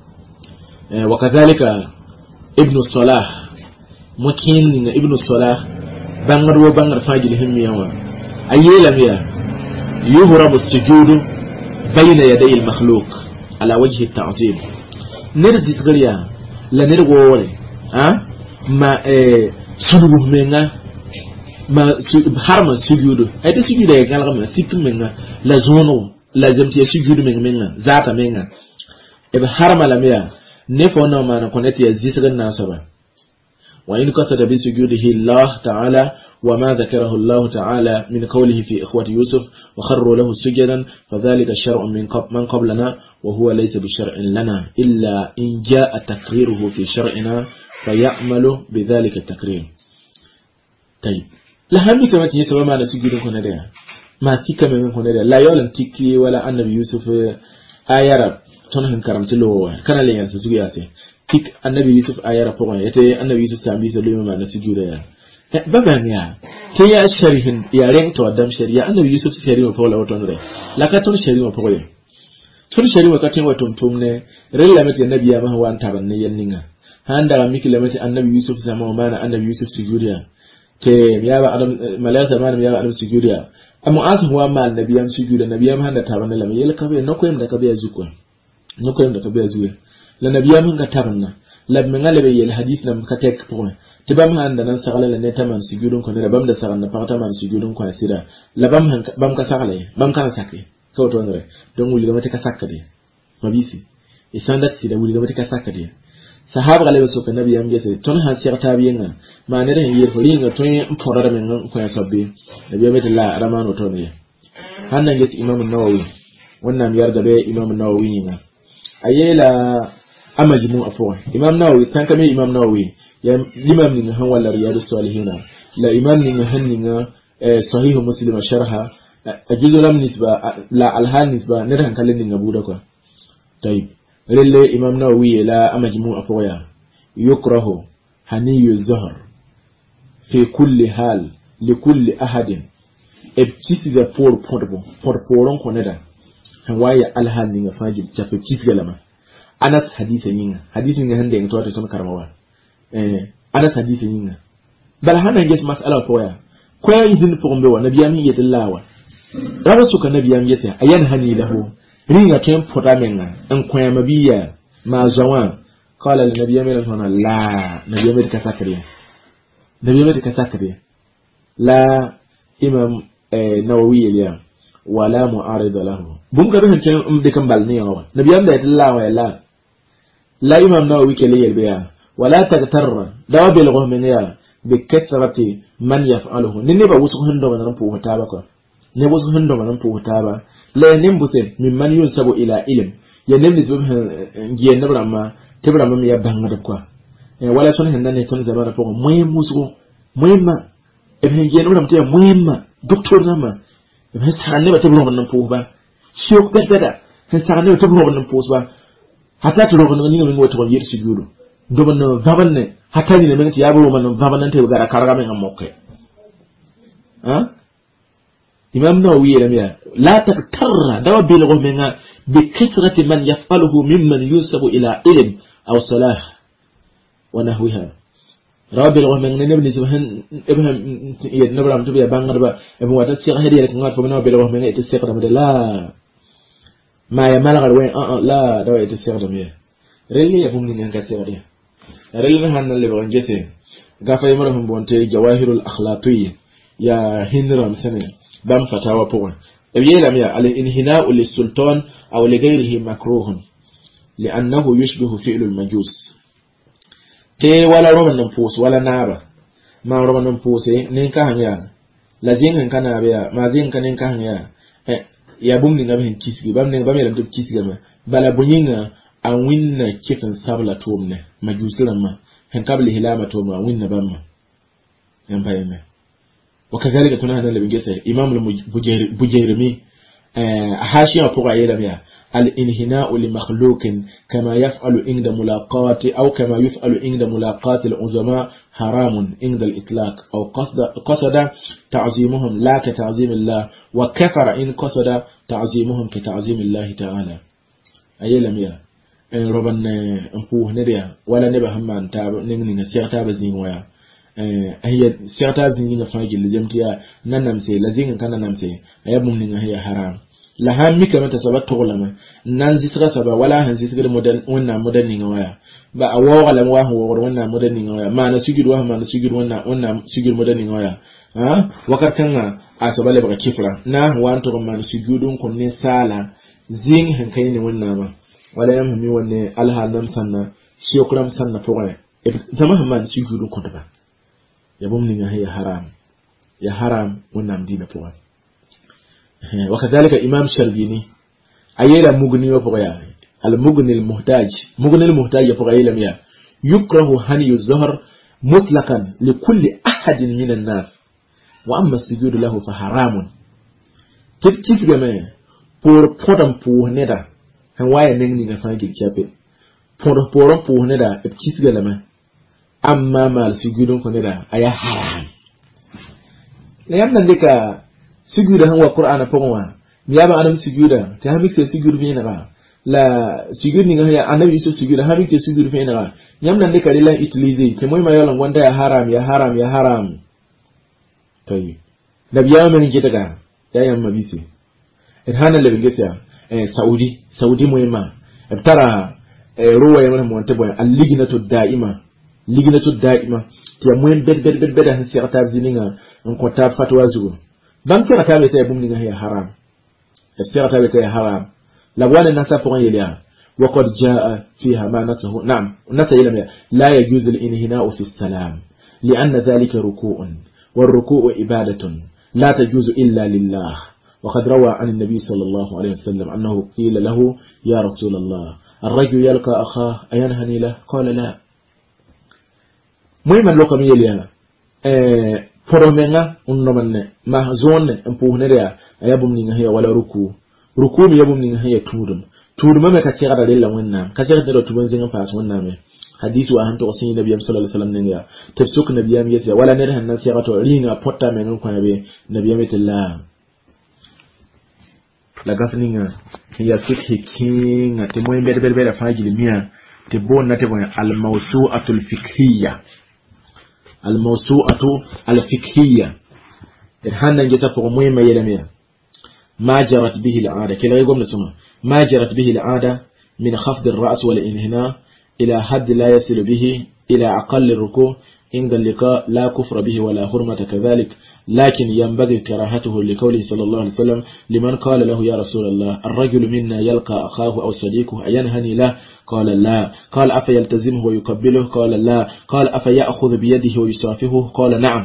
eh wakadhalika ibn salah makin ninga ibn salah bangar wo bangar fajil himmiyawa ayyela miya yuhrabu sujudu bayna yaday al makhluq ala wajhi at ta'zim nerzi sgariya la nergo wole ha ma eh sujudu menga ma harma sujudu ay de sujudu ay galgam sikki menga la zono la jamti sujudu menga menga zata menga e harma la miya ne fo no mana koneti ya zisgan nasaba wa in qasada bi sujudihi Allah ta'ala وما ذكره الله تعالى من قوله في إخوة يوسف وخروا له سجدا فذلك الشرع من من قبلنا وهو ليس بشرع لنا إلا إن جاء تقريره في شرعنا فيعمل بذلك التقرير. طيب لهم كما تيسوا ما نسجد كنا ده ما تيك من كنا ده لا يولن تيكي ولا النبي يوسف آيارب تنهم كرمت له كان لين سجياته تيك النبي يوسف آيارب فوقه يتى النبي يوسف سامي سليم ما نسجد ده baban ya ke ya sharihin yaren to adam shari'a annabi yusuf shari'a fa wala wato ne la ka tun shari'a fa koyi tun shari'a ka tin wato tum ne rilla mata annabi ya ma wan taban ne yanninga handa miki lamati annabi yusuf sama mana annabi yusuf sujuriya ke ya ba adam malaka ma ya ba adam sujuriya amma asu wa ma annabi ya sujuriya annabi ya handa taban ne lamai yel ka be no koyim da ka be zuko no koyim da ka be zuwe la nabi ya mun ga taban na lab min ngale be yel hadith nam ka tek point tibam handa nan sagala la ne taman sujudun ko ne bam da sagan na fata man sujudun ko asira labam han bam ka sagala bam kan sakre ko to ndore don wuli gamata ka sakade mabisi isanda sida wuli gamata ka sakade sahaba gale so ka nabi am gese ton ha sir tabiyenga ma ne den yir fori nga ton porada men ko ya sabbi nabi ya meta la ramano to ne hannan gese imam an-nawawi wannan biyar da be imam an-nawawi ne ayela amajmu afwa imam nawawi tan kame imam nawawi ya imam min han wala riyadus salihina la imam min hanninga sahih muslim sharha ajuzu lam nisba la alhan nisba ne han kallin din abu da ko tayib lalle imam nawawi la amajmu afwa yukrahu haniyu zahr fi kulli hal li kulli ahadin ebtisi da for porbo for poron koneda han waya alhan ninga fajib tafi kisgalama anas hadisin yin hadisin ne handa yin tuwata sun karmawa eh anas hadisin yin bal hanan yes mas'ala ko ya ko ya izin fuqum be wa nabiyan yi dillawa rawa suka nabiyan yata ayan hani lahu ringa ken podamenga an ko ya mabiya ma zawan qala al nabiyan min hana la nabiyan me ka sakariya nabiyan me ka sakariya la imam nawawi ya wala mu'arid lahu bum ga bin ken um de kan bal ne yawa nabiyan da dillawa ya la لا إمام نووي كلي البيع ولا تغتر دوا بالغهمنيا بكثرة من يفعله ننبا وسخن دو من نمبو هتابا نبو سخن دو من نمبو هتابا لا نمبسه ممن ينسب إلى علم ينمس بمه جي نبرا ما تبرا ما يبهن دكوا ولا سنه هندن يكون زمان فوق مهم وسخو مهم ابن جي نبرا متى مهم دكتور نما ابن سان نبا تبرا من نمبو با شيوك بدا سان نبا تبرا من نمبو با hatta to rogo ngani ngam woto yer sigudo do man vabanne hatta ni men ti yabo man vabanante gara karaga men amokke ha imam nawawi lamia la taktarra dawa bil ghumma bi kasrati man yaf'aluhu mimman yusabu ila ilm aw salah wa nahwiha rabil ghumma ngani ibn subhan ibn yed nabram to be bangar ba ibn wata si hadi rek ngat fo nabil ghumma ngai to sekra la ما يملغ وين اه لا دواء تستخدم ايه ريلي يفهم من هناك سيريا ريلي هن اللي بنجسي غافا يمرهم بونتي جواهر الاخلاقيه يا هنرم سنه دم فتاوى بوين يلا ميا الانحناء للسلطان او لغيره مكروه لانه يشبه فعل المجوس تي ولا رومن نفوس ولا نابا ما رومن نفوس نينكا هنيا لازين كان بيا ما زين كان نينكا هنيا ya bumni na bin kisgi bamne bamne da kisgi ma bala bunyinga an winna kifin sabla tumne majusiran ma han kabli hilama to ma winna bamma yan bayana wa kazalika tuna hada da bingesa imam al-bujairimi eh hashiya fuqa yela miya الانحناء لمخلوق كما يفعل عند ملاقات أو كما يفعل عند ملاقات العظماء حرام عند الإطلاق أو قصد, قصد تعظيمهم لا كتعظيم الله وكفر إن قصد تعظيمهم كتعظيم الله تعالى. أي لم يا ربنا أمبوه نديا ولا نبه همان تاب نين سيرتا بزين ويا هي سيرتا زين فاجل لجمتيا ننمسي لزين كان نمسي أيبهم نين هي حرام la mika mata sabat tolama nan zisra saba wala han zisra modern wannan modern ni waya ba a wawa lam wa ho wannan modern ni waya ma na sigir wa ma na sigir wannan wannan sigir modern ni waya ha wakatan a sabale baka kifra na wanto ma na sigudun kun ne sala zin han kai ne wannan ba wala yam mi wanne alhalam sanna shukram sanna foga zama man sigudun kun ba yabum ni ya haram ya haram wannan dina foga. وكذلك إمام شربيني أيلا مغني وفغيا المغني المحتاج مغني المحتاج فغيا لم يا يكره هني الزهر مطلقا لكل أحد من الناس وأما السجود له فحرام تكتيك بما pour podam pour neda hanwaya nengni nga fangi kiape pour pour pour neda epkis galama amma mal sujudun ko neda aya haram le yamna ndika siguda hanwa qur'ana pongwa miyaba adam siguda ta hamike sigudu fina la sigudu ni ngaya anabi iso siguda hamike sigudu fina nyamna ndika lila utiliser te moy mayola wanda ya haram ya haram ya haram tayi nabiya men jitaga ya yamma bisi irhana le bingesa eh saudi saudi moyma tara eh ruwa yamma mo tebo al-lignatu da'ima lignatu da'ima ya moyen bed bed bed bed han sirata zininga on ko ta fatwa zugo ban kira ta bai sai bum ni ya haram tafsira ta bai sai haram la wala nasa furan yeliya wa qad jaa fiha ma nasahu na'am nasa ilma la yajuz al-inhina'u fi as-salam li'anna dhalika ruku'un war-ruku'u ibadatun la tajuz illa lillah وقد روى عن النبي صلى الله عليه وسلم أنه قيل له يا رسول الله الرجل يلقى أخاه أينهني له قال لا مهم اللقم يليا فرمنا unnomanne ma zonne empuhneria ayabum ni ngahya wala ruku ruku mi yabum ni ngahya tudum tudum me ka tira da lella wannan ka tira da tudum zin fa wannan me hadisi wa hanto sin nabi sallallahu alaihi wasallam ne ya tafsuk nabiyam yasa wala ne hannan tira to ringa potta me ngon ko nabi nabiyam tilla la gafninga ya fikhi kinga te moy bel bel bel fa jilmiya te bonna te bon al mawsu'atul fikhiyya al mawsu'atu al fikhiyya irhanan jeta ko moy ma yelamiya ma jarat bihi al aada kila yegom nasuma ma jarat bihi al aada min khafd al ra's wal inhina ila hadd la yasil bihi ila aqall al ruku' عند اللقاء لا كفر به ولا حرمة كذلك لكن ينبغي كراهته لقوله صلى الله عليه وسلم لمن قال له يا رسول الله الرجل منا يلقى أخاه أو صديقه أينهني له قال لا قال أفيلتزمه ويقبله قال لا قال أفيأخذ بيده ويصافحه قال نعم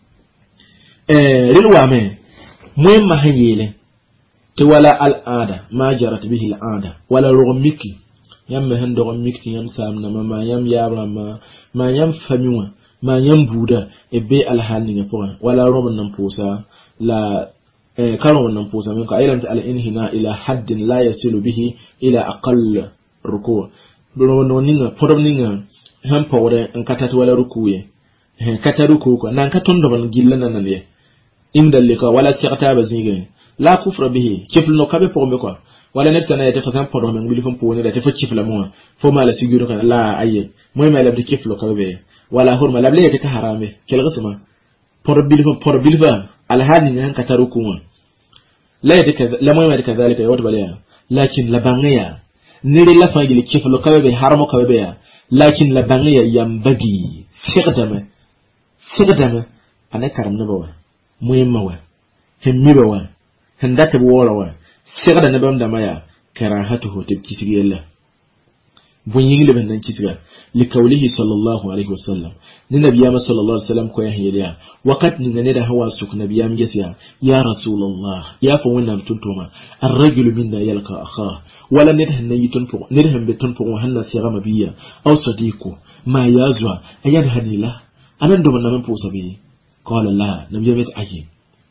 للوامة مهم هيلة ولا العادة ما جرت به العادة ولا رغمك يم هند رغمك يم سامنا ما يم يابرا ما ما يم فميوه ma yam buda e be alhalni ne pon wala roman nan posa la eh karon nan posa min ka ilanta al inhina ila haddin la yasilu bihi ila aqall ruku do no ninga podom ninga han pawre en katata wala rukuye eh kata ruku ko nan ka tondo ban gillan nan ne inda lika wala tiqata bazinga la kufra bihi kifl no kabe pombe ko wala netta na yata fasan podom ngili fam pone da ta fa kifla mo fo mala siguro kan la aye moy mala de kiflo kabe wala hurma la blete ka harame kelga sama por bilfa por bilfa al hadi ne hanka taruku la yade ka la moy ma de kazalika yawt baliya lakin la bangaya niri la fangili kiflo kabe haramo kabe ya lakin la bangaya yambagi siqdama siqdama ana karam ne bawa muhimma wa himmi bawa handata bo wala wa siqda ne bam da maya karahatuhu tibkitiyalla bunyi liban nan kitira لقوله صلى الله عليه وسلم النبي صلى الله عليه وسلم كويه يليا وقت ننده هوا سوك نبي يسيا يا رسول الله يا فونا بتنتوما الرجل منا يلقى اخاه ولا نده نيتنفو نده بتنفو وهنا سيغا مبيا او صديقه ما يزوا ايان هنيلا انا ندوم نمن فوسبي قال لا نبي بيت اجي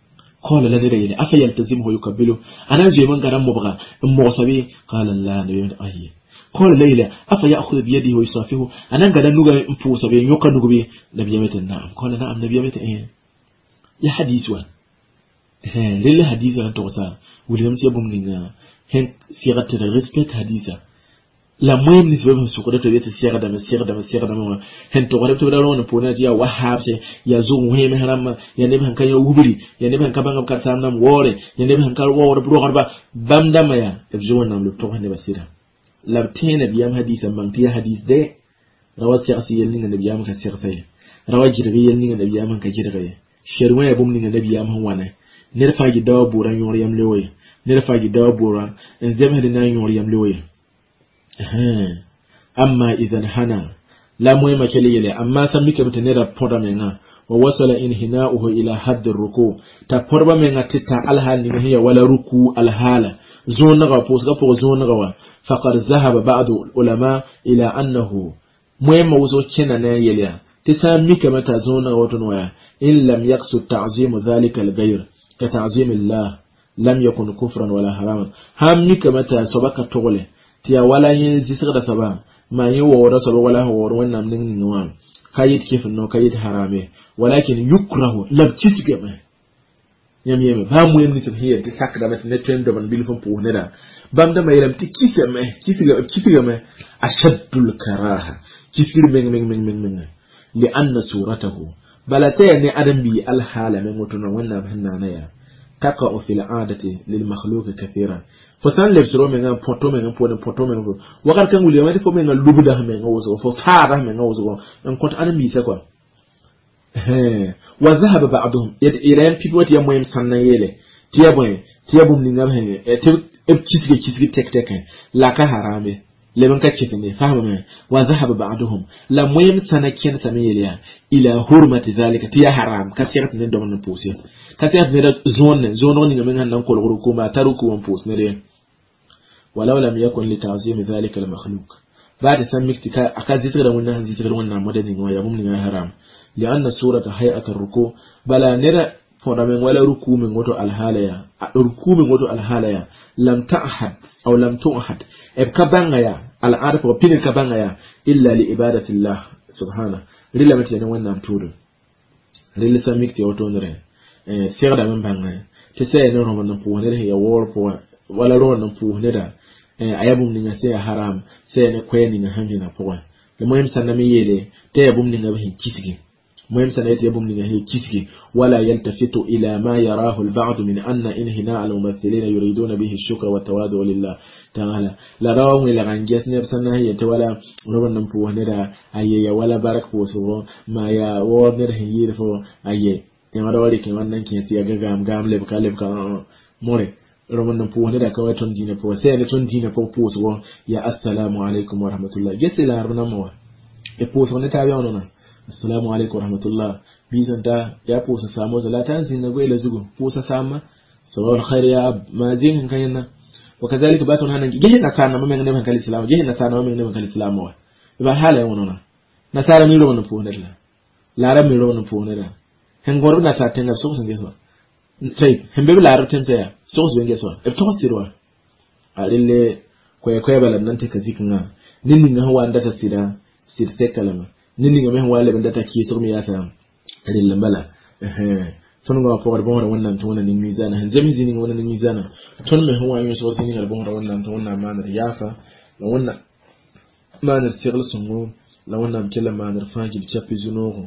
قال لا ندري أفيلتزمه يقبله أنا جي من قرم مبغى موصبي قال لا نبي أيه قال ليلى أفيأخذ بيده ويصافه أنا قد نقى مفوصبي يقى نقبي نبي متى نعم قال نعم نبي متى إيه يا حديث وان لله حديث وان توصى ولم يبوم لنا هن سيرة الرسبة حديثة la moyenne ni sebe su ko de tebe sira da sira da sira da mo hen to ko de ron po na dia wahab se ya zo he me haram ya ne ban kan ya wubri ya ne ban kan ban ka sam nam wore ya ne ban kan wore bro harba bam da maya e zo wannan lu to hande basira la tene biyam hadisa man tiya hadis de rawa siyasi yelni ne biyam ka sirfe rawa jirbi yelni ne biyam ka jirbe sherwa ya bum ni ne biyam han wana ne fa gi dawa buran yor yam lewe ne fa gi dawa buran en zeme de na yor yam lewe amma idan hana la muhimma kelele amma san mike mutanira poda menga wa wasala inhina'uhu ila hadd ar-ruku ta porba menga tita alhal ni hiya wala ruku alhala zona ga pos ga pos zona ga wa faqad zahaba ba'd ulama ila annahu muhimma wuzo kina na yele tisa mike mata zona ga wato waya in lam yaqsud ta'zim dhalika al-ghayr ka ta'zim Allah lam yakun kufran wala haraman ham mike mata sabaka tole tiya wala yin zisir da saba ma yi wa wada saba wala wa wannan nin nin wa kayit kifin no kayit harame walakin yukrahu labtis gama yam yam ba mu yin nitin hiya ta sakra da ne trend da ban bilfin pu ne da bam da mai lamti kisa me kisi ga kisi ga me ashaddul karaha kisir men men men men men li anna suratahu balata ne adam bi al hala men mutuna wannan hanna ya taka fil adati lil makhluq kathira fosan lebsiro men ngam poto men ngam poto poto men ngam wakar kan wuli mati fo men ngam lubuda men ngam wozo fo fara men ngam wozo en kont adam bi se quoi eh wa dhahaba ba'dhum yad iran people ya moyem sanna yele tiya boy tiya bum ni ngam hen e te e kisige kisige tek tek la ka harame le ban ka kisine fahama men wa dhahaba ba'dhum la moyem sanna ken samiyele ila hurmati zalika tiya haram ka sirat ne do man pousse ka sirat ne zone zone ni ngam nan ko luguru ko ma taruku won pousse ne de ولو لم يكن لتعظيم ذلك المخلوق بعد سمك تكا أكاد ذكر ونا ذكر ونا مدني ويوم من حرام لأن سورة هيئة الركوع بلا نرى فرمان ولا ركوع من وتو الحالية ركوع من وتو الحالية لم تأحد أو لم تؤحد إبقى بانغيا العارف وبين كبانغيا إلا لإبادة الله سبحانه ريلا متى ونا متور ريلا سمك تيوتو نرى سيرة من بانغيا تسأل نرى من نبوه نرى هي وور ولا رون نبوه نرى ayabum ninga se haram se ne kweni na hangi na poa le moyem sana miyele te yabum ninga hi kisigi moyem sana yete yabum ninga hi kisigi wala yaltafitu ila ma yarahu al-ba'd min anna inhina al-mumathilin yuriduna bihi ash-shukra wa tawadu lillah ta'ala la rawu ila ganges ne sana yete wala roban nan poa ne da ayya wala barak po so ma ya wo ne da hi fo ayye ya mara wali ke wannan ke siya ga gam gam le ka le ka more roman nan puwa ne da kawai ton dina puwa sai ne ton dina puwa puwa so ya assalamu alaikum wa rahmatullah gese la harna mawa e puwa so ne ta biya wannan assalamu alaikum wa rahmatullah bizan ta ya puwa sa samu zalata zin na goyi la zugo puwa sa sama sabal khair ya ma jin kan yana wa kazalika batun hanan gehe na sana mamen ne ban kal islam gehe na sana mamen ne ban kal islam wa ba hala yan wannan na sara mi roman puwa ne la lara mi roman puwa ne da hen gorbu na sa tenga so sun geso sai hembe la ratin saya so su yenge so e to sirwa alille koy koy balan nan te kazikin na ninni nga hawa ndata sida sir te kalama ninni nga me hawa le ndata ki so mi yasa alille mala eh ton go ko bon ra wannan to wannan mizana han jami zini wannan mizana ton me hawa yo so zini ga bon ra wannan to wannan manar yafa la wannan manar sirl sungo la wannan kila manar fajil chapi zunogo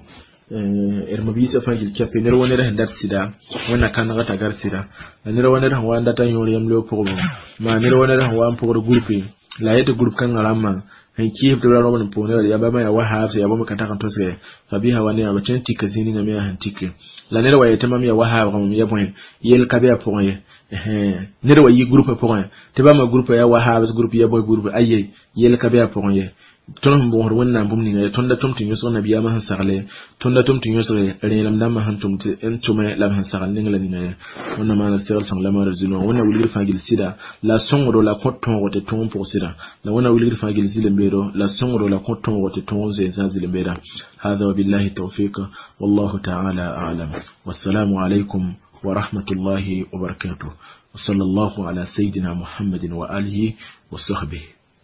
ermabisa fangil kape ne woni da ndat sida wona kan ngata gar sida ne woni da wanda tan yori yam lo pogo ma ne woni da wan pogo groupe la yete groupe kan ngalama hay ki hebdo la robon po ne ya ba ma ya wa ha ya ba ma kata kan to se fabiha wani ya bacin tika zini ngame ya hantike la ne wa yete mam ya wa ha ko ya bon yel kabe po ye eh ne wa yi groupe po te ba ma groupe ya wa ha groupe ya boy groupe aye yel kabe po ye ton bon wannan bum ni ne ton da tumtin yuso na biya mahan sarle ton da tumtin yuso re lam da mahan tumti en tume lam han saral ni ngala ni ne wannan ma na sel sang la ma rezino wannan wulir fagil sida la songo la koton wote ton pour sida la wannan wulir fagil zile mbero la songo la koton wote ton ze zazile mbera hada wa billahi tawfiq wallahu ta'ala a'lam wassalamu alaikum ورحمة الله وبركاته. وصلى الله على سيدنا محمد وآله وصحبه.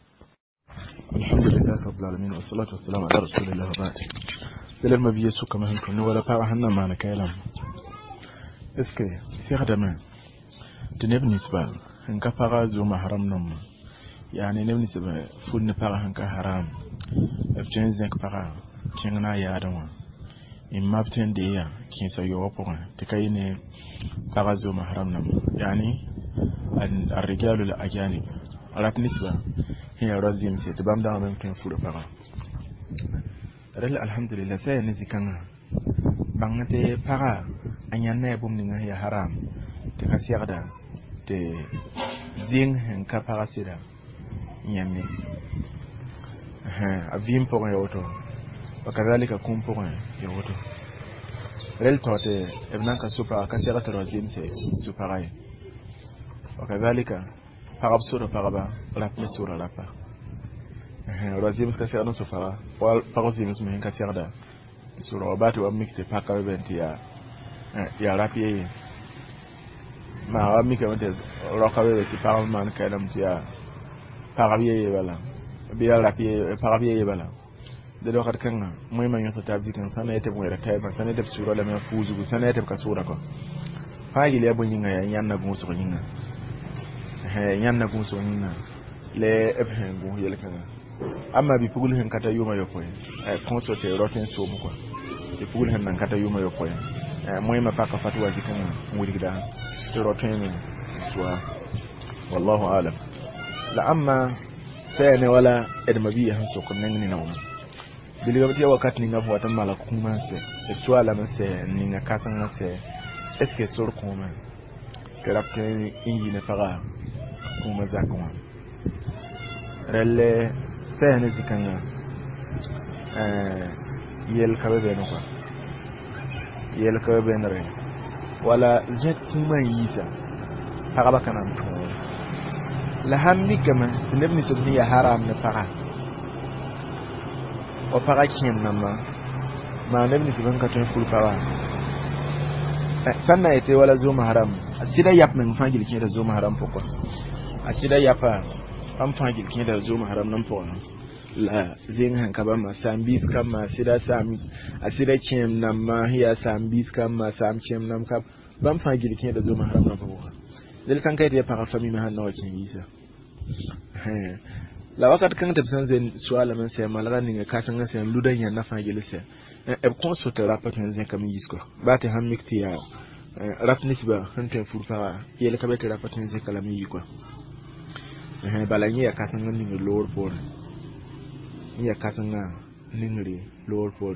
الحمد لله رب العالمين والصلاة والسلام على رسول الله وبعد. لما بيسوع كما هنكون ولا بعهنا ما نكلم. إسكي في خدمة تنبني سبال هنك فقط زوم حرام نوم يعني نبني سبال فود نبقى هنك حرام أفتن زنك فقط كنا يا آدم إما أفتن ديا كين سيوابون تكايني فقط زوم حرام نوم يعني الرجال الأجانب على بالنسبة هي رازيم سيتبام دام ممكن فود فقط رل الحمد لله سينزي كنا بانغتي فقط أنيانا بومنينا هي حرام تكاسيغدا te zing hen kapara sida nyami ha avim po yoto wakadhalika kumpo yoto rel tote ebnanka super kasira terozim se superai wakadhalika parab sura paraba rap sura rapa ha rozim kasira no sufara wal parozim men kasira da sura wabatu wa mixe paka benti ya ya rapi ma wa mi kamate rokawe ti parlement kalam tia parabiye wala biya rapiye parabiye wala de do khat kan moy ma ngata tabdi kan sana ete moy ratay ma sana ete sura la ma fuzu sana ete ka sura ko faagi le bo nyinga ya nyanna gu so nyinga he nyanna gu so nyinga le ebhen gu yele kan amma bi pugul hen kata yuma yo koy e consulté roten so mu ko bi pugul hen nan kata yuma yo koy e moy ma paka fatwa jikan wuri gida rotin swa wallahu alam la amma sayane wala edmabiya han so kunnen ni nawo biligabti wakati ni ngafo watan mala kuma se e swa la se ni ngakasan se est-ce que sur kuma kerapte ingi ne fara kuma zakuma relle sayane zikanga euh yel kabe no kwa yel kabe no re wala jet kuma yisa haraba kanan to la hammi kama nebni subni ya haram na fara o fara kin nama ma nebni subin ka tun ful fara sanna ite wala zuma haram asida yap men fangil kin da zuma haram poko asida yapa am fangil kin da zuma haram nan poko la zin han kaba ma sambis kama sida sami asida chem nama hiya sambis kama sam chem nam kab bam fa gilkin da zuma haram na bawo dal kan kai da fara fami ma han nawa kin yisa eh la wakat kan da san zen suala man sai malaga ni ka san sai ludan yan na fa gilise e kon so ta rapatin zen kam yisko ba ta han mikti ya rap nisba han ta furfa yele ka beta rapatin zen kala mi yiko eh balanya ya ka san ni lor por ya ka san ni lor por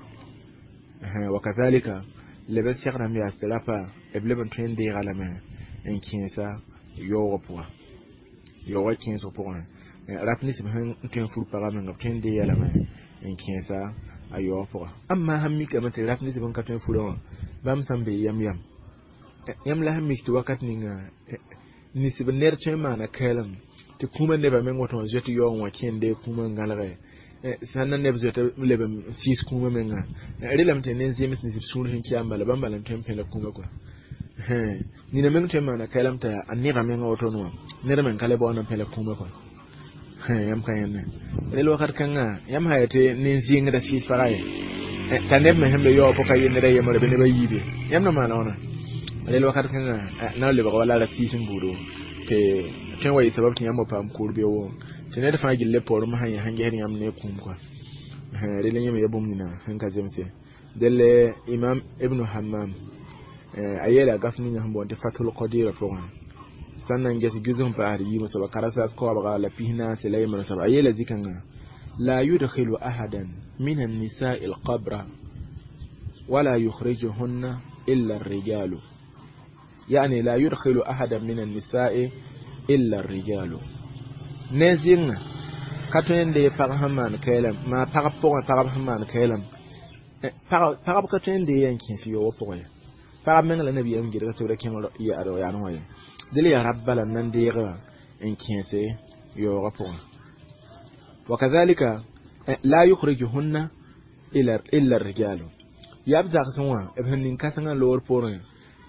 eh wakadhalika lebe sekra mi astelapa ebleben trende galama en kinsa yowo poa yowo kinso poa rapnis ben tin fur parama ngap trende yalama en kinsa ayo poa amma hammi kamate rapnis ben katen furon bam sambe yam yam yam la hammi to wakat ninga ni sibner chema na kalam ti kuma ne ba men woton jetu yo won kende kuma ngalare sannan ne bzo ta lebe sis kuma menga relam tenen zemis ni sunu hin kiyamba la bambalan tempele kuma ko he ni na men tema na kalam ta anira menga otono ne men kale bo na pele kuma ko he yam kayen ne lo khat kanga yam hayate ni zinga da sis faraye taneb me hembe yo ko kayen ne yamare be ne ba yibe yam na mana ona ne lo khat kanga na le ba wala la sisin buro te tenwa sabab tin yamma pam kurbe wo tene da fagil le por ma hanya hange hen yam ne kum kwa eh rele nyame yabum ni na hen ka zemse delle imam ibn hammam eh ayela gafni ni hambo de fatul qadir fo sannan gesi gizum ba ari yi musa bakarasa ko ba la pihna sulayman sab ayela zikanga la yudkhilu ahadan min an-nisa'i al-qabra wala yukhrijuhunna illa ar-rijalu yani la yudkhilu ahadan min an-nisa'i illa ar-rijalu nezin katende parhaman kelam ma parapo parhaman kelam parab katende yankin fi yo poya parab men la nabi am gira so da kin ya aro ya no dile ya rabbala nan de ga en kinse yo rapo wakadhalika la yukhrijuhunna illa illa ar-rijalu yabza kanwa ibn nin kasanga lor porin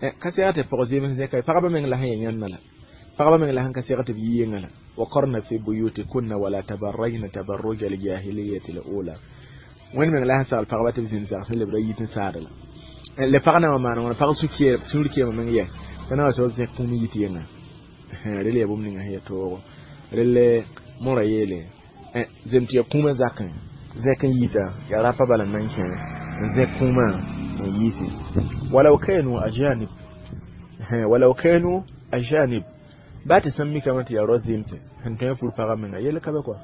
كسيرة فوزيم زكاي فقط من الله ينال فقط من الله كسيرة بيينال وقرن في بيوتكن ولا تبرجن تبرج الجاهلية الأولى وين من الله سال فقط بزين زار اللي بريت سارلا اللي فقنا ما أنا فقط سكير سكير من يه أنا أسوي زي كوني يتينا رلي أبو من هي تو رلي مرة يلي زمتي كوما زكان زكان يتا يا رابا بلا منشان زي كوما يتي ولو كانوا أجانب ولو كانوا أجانب بات سمي كما يا رزيمتي هن تنفر فقط من يلي كبكوا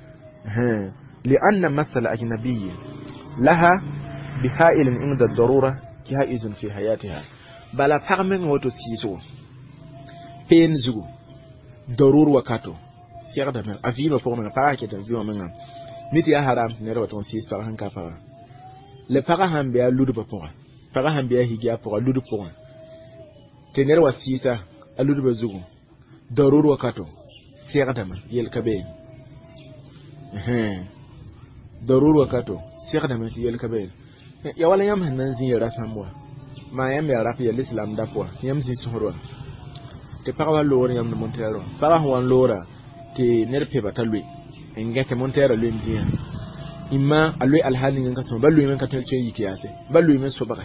لأن مثل أجنبي لها بهائل عند الضرورة جائز في حياتها بلا فقط من وتو سيسو بين زو ضرور وكاتو سيغدا من أفيما فوق من فاكة تنزيو منها ميتي أحرام نيرو تون سيس فقط هن كفا لفقط هم بيا لودو بفوق فقط هم بيا هيجيا فوق لودو فوق تنيرو سيسا لودو بزوغو ضرور وكاتو سيغدا من يلكبين ضرور وكاتو سيغدا من يلكبين يا ولا يم هننزي راسموا ما يم يا رافي الإسلام دافوا يم زي سهروا تبقى لورا يم نمونتيرو بقى هو لورا تي نرفي بتلوي إنك تمونتيرو لينزيا إما ألوي الحالي إنك تسمع بلوي من كتير شيء يكياسه بلوي من سبقة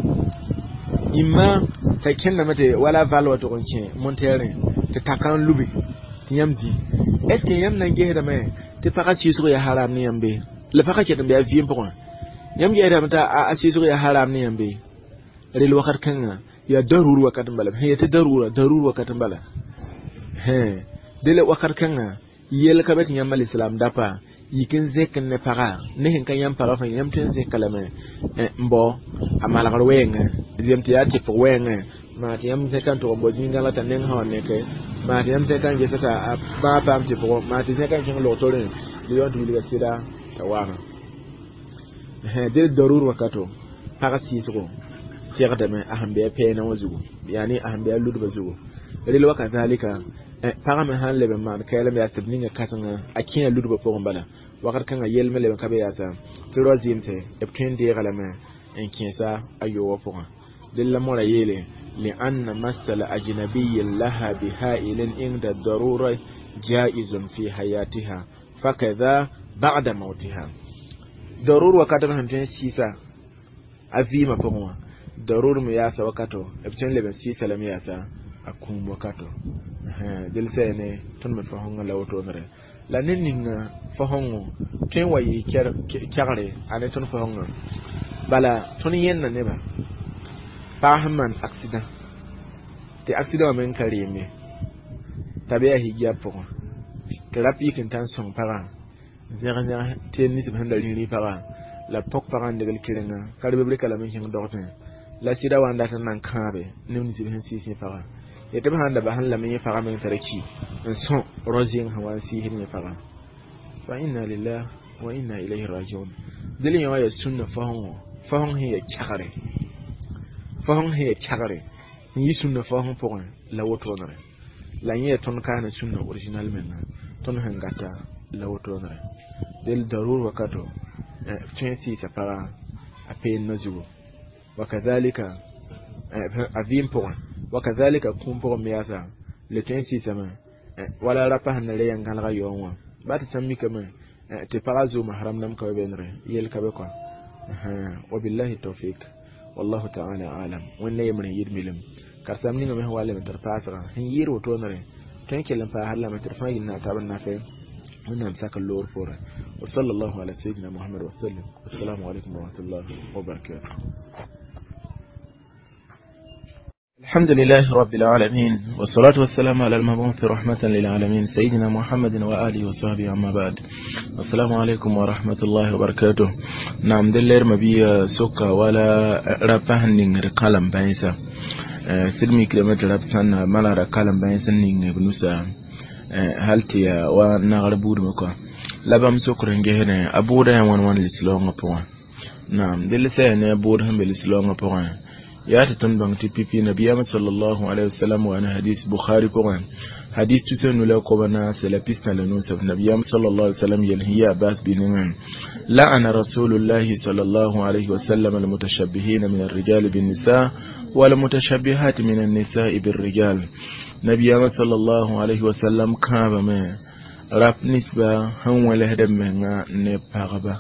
إما تكلم متى ولا فالو تقولين مونتيرين تتكلم لوبي يم زي إس كي يم نجيه دمه تبقى تيسو يا حرام نيم بي لفقة كده بيا فيم بقى يم جيه دمه تا أتيسو يا حرام نيم بي ريل وقت كنا يا ضرور وقت مبلا هي تضرور ضرور وقت مبلا ها دل وقت كنا يل كبت يم الإسلام دابا يمكن زك نفقا نهن كان يم فقا فين يم تنزك كلامه مبا أما لغروين زيم تياتي فوين ما تيم زكان تو بوزين قال تنين هونك ما تيم زكان جستا با بام تفو ما تيم زكان جن لوتورين ليون تولي سيدا توانا ها دل ضرور وقتو فقا سيسو سيغدا من أهم بيا بينا وزوجو يعني أهم بيا لود بزوجو ريل وقت ذلك فقط من هان لبن ما كلام يا سبنين كاتنا أكين لود بفوق بلا وقت كان يلم لبن كبيا سا تروزيمته ابكين دي غلما إن كيسا أيوة فوق دل مورا يلي لأن مثل أجنبي لها بهائل عند الضرورة جائز في حياتها فكذا بعد موتها ضرور وقت من هنجين سيسا أفيما فوق ضرور مياسا وكاتو ابتن لبن سيسا لمياسا أكون وكاتو دل سيني تنمت فهونغ لوتو نري لأنني فهونغ تين وي كاري أنا تن فهونغ بلا تنين نبا فاهمان أكسيدا تي أكسيدا من كريمي تبيا هيجيا فهونغ تلابي كنتان سون فران زيغا زيغا تين نسب هندل هيني فران la pok paran de kelkirina karbe bre kala min hin dokten la sida wanda tan nan kabe nim ni bin sisi fara yete ban da bahan la min fara min taraki en son rozin hawan si hin fara fa inna lillahi wa inna ilayhi raji'un dilin ya sunna fahon fahon he chakare fahon he chakare ni sunna fahon pokon la woto na la nye ton kana sunna original men ton hangata la woto na del darur wakato تنسي سفرا أبين نزو وكذلك أذين بوان وكذلك كون بوان مياسا لتنسي سما ولا رفعنا لين كان غيوما بعد سمي كمان تفرزوا محرم نم كوبينره يلكبكوا وبالله التوفيق والله تعالى عالم وين لا يمر يدملم كرسمني ما هو علم ترفاسرا هنير وتونره تنكلم فهلا ما ترفعنا تابنا فين ونعم ساك اللور فورا وصلى الله على سيدنا محمد وسلم والسلام عليكم ورحمة الله وبركاته. الحمد لله رب العالمين والصلاة والسلام على المبعوث رحمة للعالمين سيدنا محمد وآله وصحبه أما بعد. السلام عليكم ورحمة الله وبركاته. نعم دلير مبيا سوكا ولا رفهن رقالم بينسا سلمي كلمة رفسان ملا رقالم بينسا نبنوسا haltiya wa nagar budu mako labam sokren gehne abuda yan wan wan lislong point nam dil se ne budu han lislong point ya ta tun bang tipipi nabiyyi sallallahu alaihi wasallam wa hadith bukhari point hadith tutenu la ko bana c'est la piste la nous nabiyyi sallallahu alaihi wasallam yalhiya bas binin la ana rasulullah sallallahu alaihi wasallam al mutashabbihin min ar-rijal bin nisa والمتشبهات من النساء بالرجال. نبي صلى الله عليه وسلم كان ما راب نسبة هم ولا هدم من نبغبا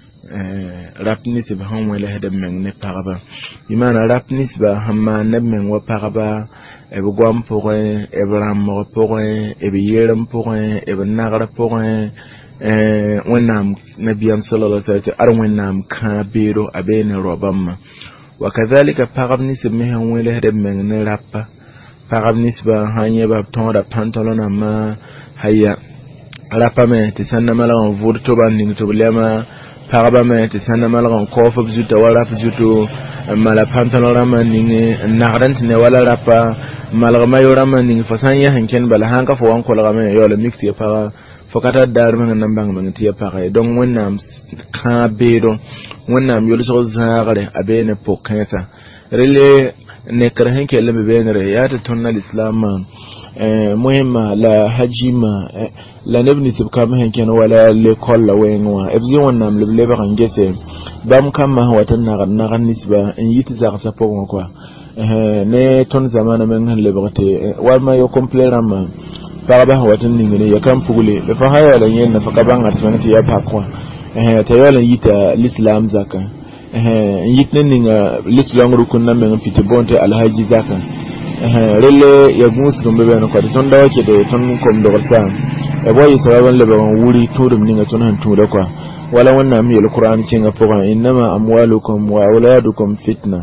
راب نسبة هم ولا هدم من نبغبا بمعنى راب نسبة هم نب من وبغبا ebugwam pourrait ebram pourrait ebiyerem pourrait ebenagra pourrait eh wenam nabiyam sallallahu alaihi wasallam ar wenam kabiro abene robam wakadhalika pagab nisbe han wele hede men ne rappa pagab nisba hanye ba tonda pantalona ma haya rappa me tisanna mala on vurto banding to blema pagaba me tisanna mala on kofu bzuta wala bzuto mala pantalona ma ninge nagrant ne wala rappa malgama yorama ning fasan ya hanken bala hanka fo wan kolga me yo le mix ya para fokata dar men nan bang men tiya para donc wonnam ka be don wonnam yol so zagare abene poketa rele ne kar hanke le be benere ya ta tonnal islam eh muhimma la hajima la nabni tibka me hanken wala le kolla wenwa ebzi wonnam le le ba ngese bam kam ma watan na na nisba en yiti za sa pokon quoi ne ton zamana men han lebarte wal ma yo complera ma baba watan ningine ya kan pugule da fa haya la yen na fa kaban atmanati ya pakwa eh ta yala yita l'islam zaka eh yitne ninga l'islam rukun na men fiti bonte alhaji zaka eh rele ya muslim be ben ko ton dawo ke de ton kom do sa e boy sababan lebaran wuri tudum ninga ton han tuda kwa wala wannan mi alquran cinga poga inma amwalukum wa auladukum fitna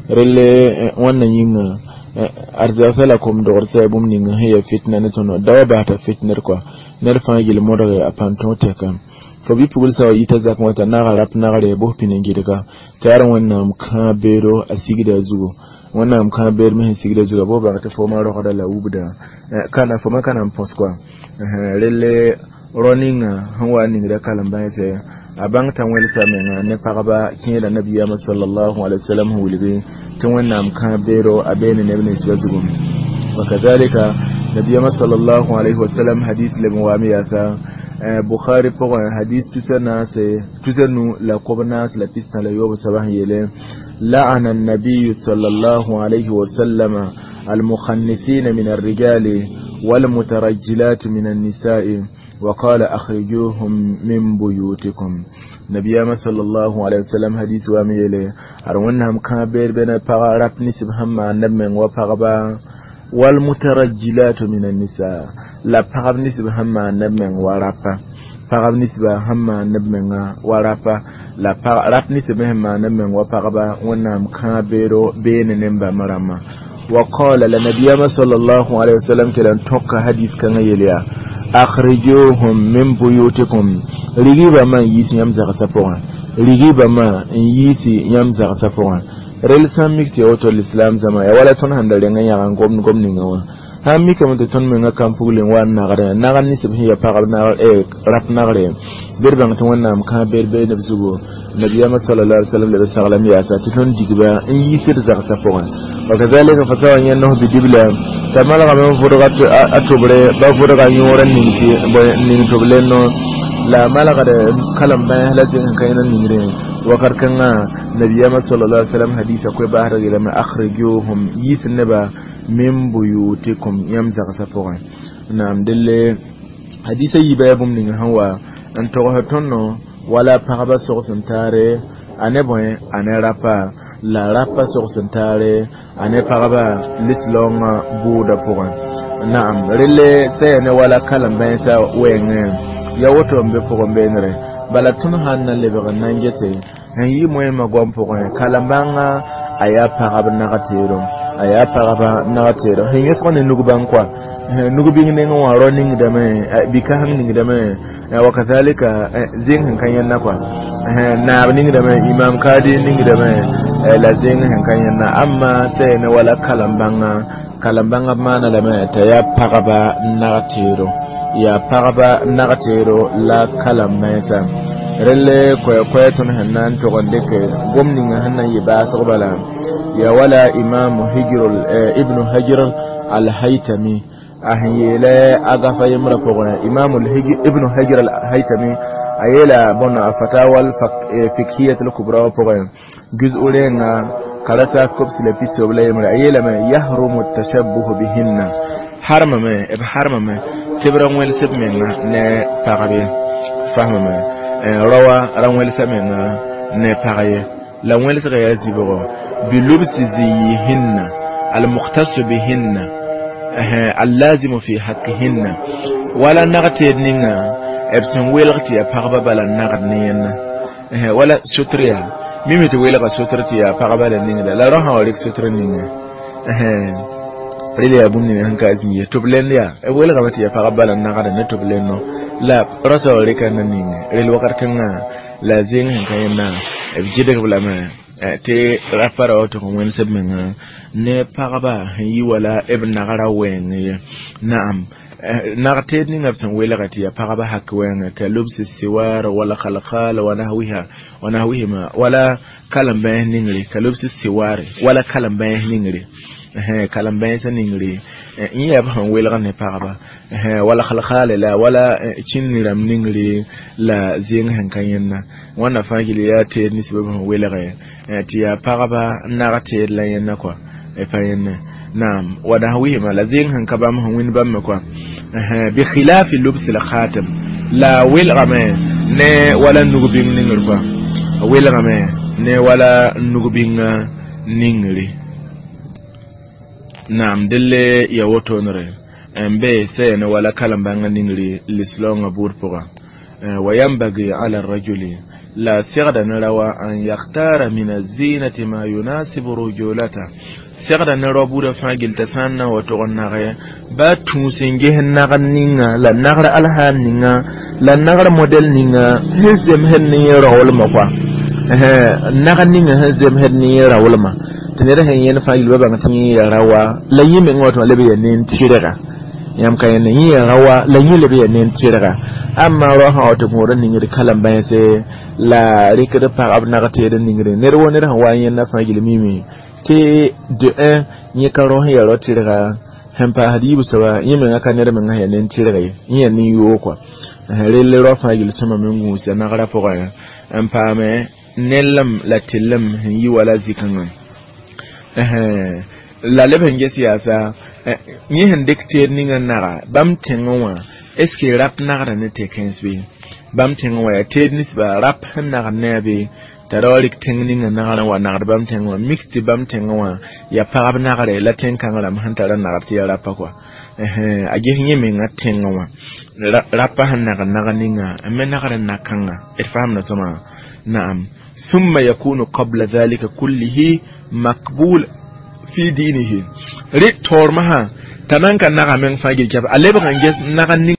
rele wannan yin arzasala kom do gorsa bum ni ngaya fitna ne tono dawa ba ta fitnar kwa ner fangil modare apanto tekan fo bi pugul sawa yita zak mota na garap na gare bo pinin gidaka taran wannan ka bero asigida zugo wannan ka ber me sigida zugo bo ba ta fo ma ro da lawubda kana fo ma kana pos kwa rele running hanwa ni da kalan ba sai abang tan wali samen ne paraba kin da nabiya sallallahu alaihi wasallam hulibe tun wannan kan bero abene ne ne shiga zugun wakazalika nabiya sallallahu alaihi wasallam hadith le muwamiya sa bukhari pour hadith tusana se tusanu la kobnas la pista la yob sabah yele la'ana an-nabiy sallallahu alaihi wasallam al-mukhannisin min ar-rijali wal mutarajjilat min an-nisa'i وقال أخرجوهم من بيوتكم نبي صلى الله عليه وسلم حديث واميله أرونهم كابير بين بغارب نسبهم نمن وبغبا والمترجلات من النساء لا بغب نسبهم نمن ورابا بغب نسبهم نمن ورابا لا بغب نسبهم نمن وبغبا ونهم كابيرو بين نمبا مرما وقال لنبي صلى الله عليه وسلم كلام توقع حديث كان يليا akhrijuhum min buyutikum rigiba man yisi yam zaka sapora rigiba ma yisi yam zaka sapora rel sam mixi auto l'islam zama ya wala ton handale ngaya ran gom gom ni ngawa ha mi kam de ton men ngakam pugulin wan na gara na gan nisib hiya pagal na e rap na gare birban ton wannan ka berbe da zugo nabiyama sallallahu alaihi wasallam da sallam ya sa ton digba in yisi zaka sapora وكذلك فتوى أنه بدبلا كما لغا من فرغة أتوبري بفرغة يورا نينتوبلينو لا ملغا كلام بان هلسين كينا نيرين وقد كان نبي صلى الله عليه وسلم حديث كوي بحر لما أخرجوهم يس النبا من بيوتكم يمزغ سفوغا نعم دل حديث يبابم نين هو أن تغهتنو ولا پغبا سوغسن تاري أنا بوين أنا رابا la rapa sur sentare ane paraba lislonga buda pogan naam rele say ne wala kalam ben sa wenge ya woto mbe pogan benre bala tun hanna le be nangete han yi moy ma gom pogan kalambanga aya paraba na gatero aya paraba na gatero hin yes kon nugu ban kwa nugu bi ngi ngwa running da me bi ka han ngi da me wakazalika zin han kan yanna kwa na ngi da me imam kadi ngi da me la zin han kan yanna amma sai ne wala kalambanga kalambanga mana da me ta ya paraba na gatero ya paraba na gatero la kalamesa rele ko ko ton hannan to gonde ke gomni hannan yiba sabala ya wala imam hijr ibn hajr al-haytami ahiyele agafa yimra pogona imam al-hijr ibn hajr al-haytami ayela bona fatawal fiqhiyat al-kubra pogona juz'ulenga karata kops le piso bla yemra ayela ma yahrumu tashabbuh bihinna harma me ib harma me tibran wel sib menna ne pagabe fahma me rawa ran wel samenna ne pagaye la wel sa ya zibo bilubsi zihinna al mukhtas bihinna اللازم في حقهن ولا نغتي نينا ابسن ويلغتي يا بغبا بلا نغد نينا ولا ستريا ميمي تويلغا سترتي يا بغبا بلا نينا لا روح اوريك ستر نينا ريلي ابوني هنكا ازمي توبلن يا ويلغا متي يا بغبا بلا نغد نتوبلن لا راسا اوريك نينا ريل وقرتنا لا زين هنكا ينا بجيدك بلا ما te rafara wato kuma sabbin ne pagaba yi wala ibn nagara wen na'am nagate ni ngabtan wela gati ya pagaba hakwen ka lubsi siwar wala khalqal wa nahwiha wa nahwihima wala kalam bayan ningri ka lubsi siwar wala kalam bayan ningri eh kalam bayan san ningri in ya ban wela ne pagaba eh wala khalqal la wala chinniram ningri la zin hankan yanna wannan fagili ya te ni sabban wela ga tiya pagaba nagate la yanna kwa e fayenna نعم ونهوهما لذين هنكبام هون بامكوا بخلاف اللبس الخاتم لا ويلغما ني ولا نغبين نغرفا ويلغما ني ولا نغبين نغري نعم دلي يوتو نري امبي سين ولا كلام بان نغري لسلون بوربوغا وينبغي على الرجل لا سغد نروا أن يختار من الزينة ما يناسب رجولته سغد نروا بودا فاقل تسانا وتغنغي باتو سنجيه النغر نينا لا نغر الهان نينا لا نغر موديل نينا هزم هني رول مقا نغر نينا هزم هني رول ما تنيره هنين فاقل بابا نتني روا لا يمين واتو لبي ينين تشيرغا yam kayen yi rawa la yi lebe ne tiraga amma roha auto ngoro ningiri kalam bayan sai la rikada pa abna gate da ningiri ne ro ne ran wayen na fagil mimi te de un ni ka roha ya ro tiraga hampa hadibu sawa yimi aka ne men ha ne tiraga yi ni yo kwa rele ro fagil sama men ngu sa na gara foga ampa me nelam la tilam yi wala zikan eh la leben ge siyasa ni hendik te ninga nara bam tenwa eske rap nara ne te kensbi bam tenwa ya te nisba rap nara ne be tarolik tengninga nara wa nara bam tenwa mixed bam tenwa ya parab nara la ten kangala mahantara nara te rap kwa eh age hinye me ngatenwa rap nara nara ninga men nara nakanga ifaham na sama na'am thumma yakunu qabla dhalika kullihi maqbul fi dinihi rit tormaha tanan kan naga men fagil jab aleba kan ges naga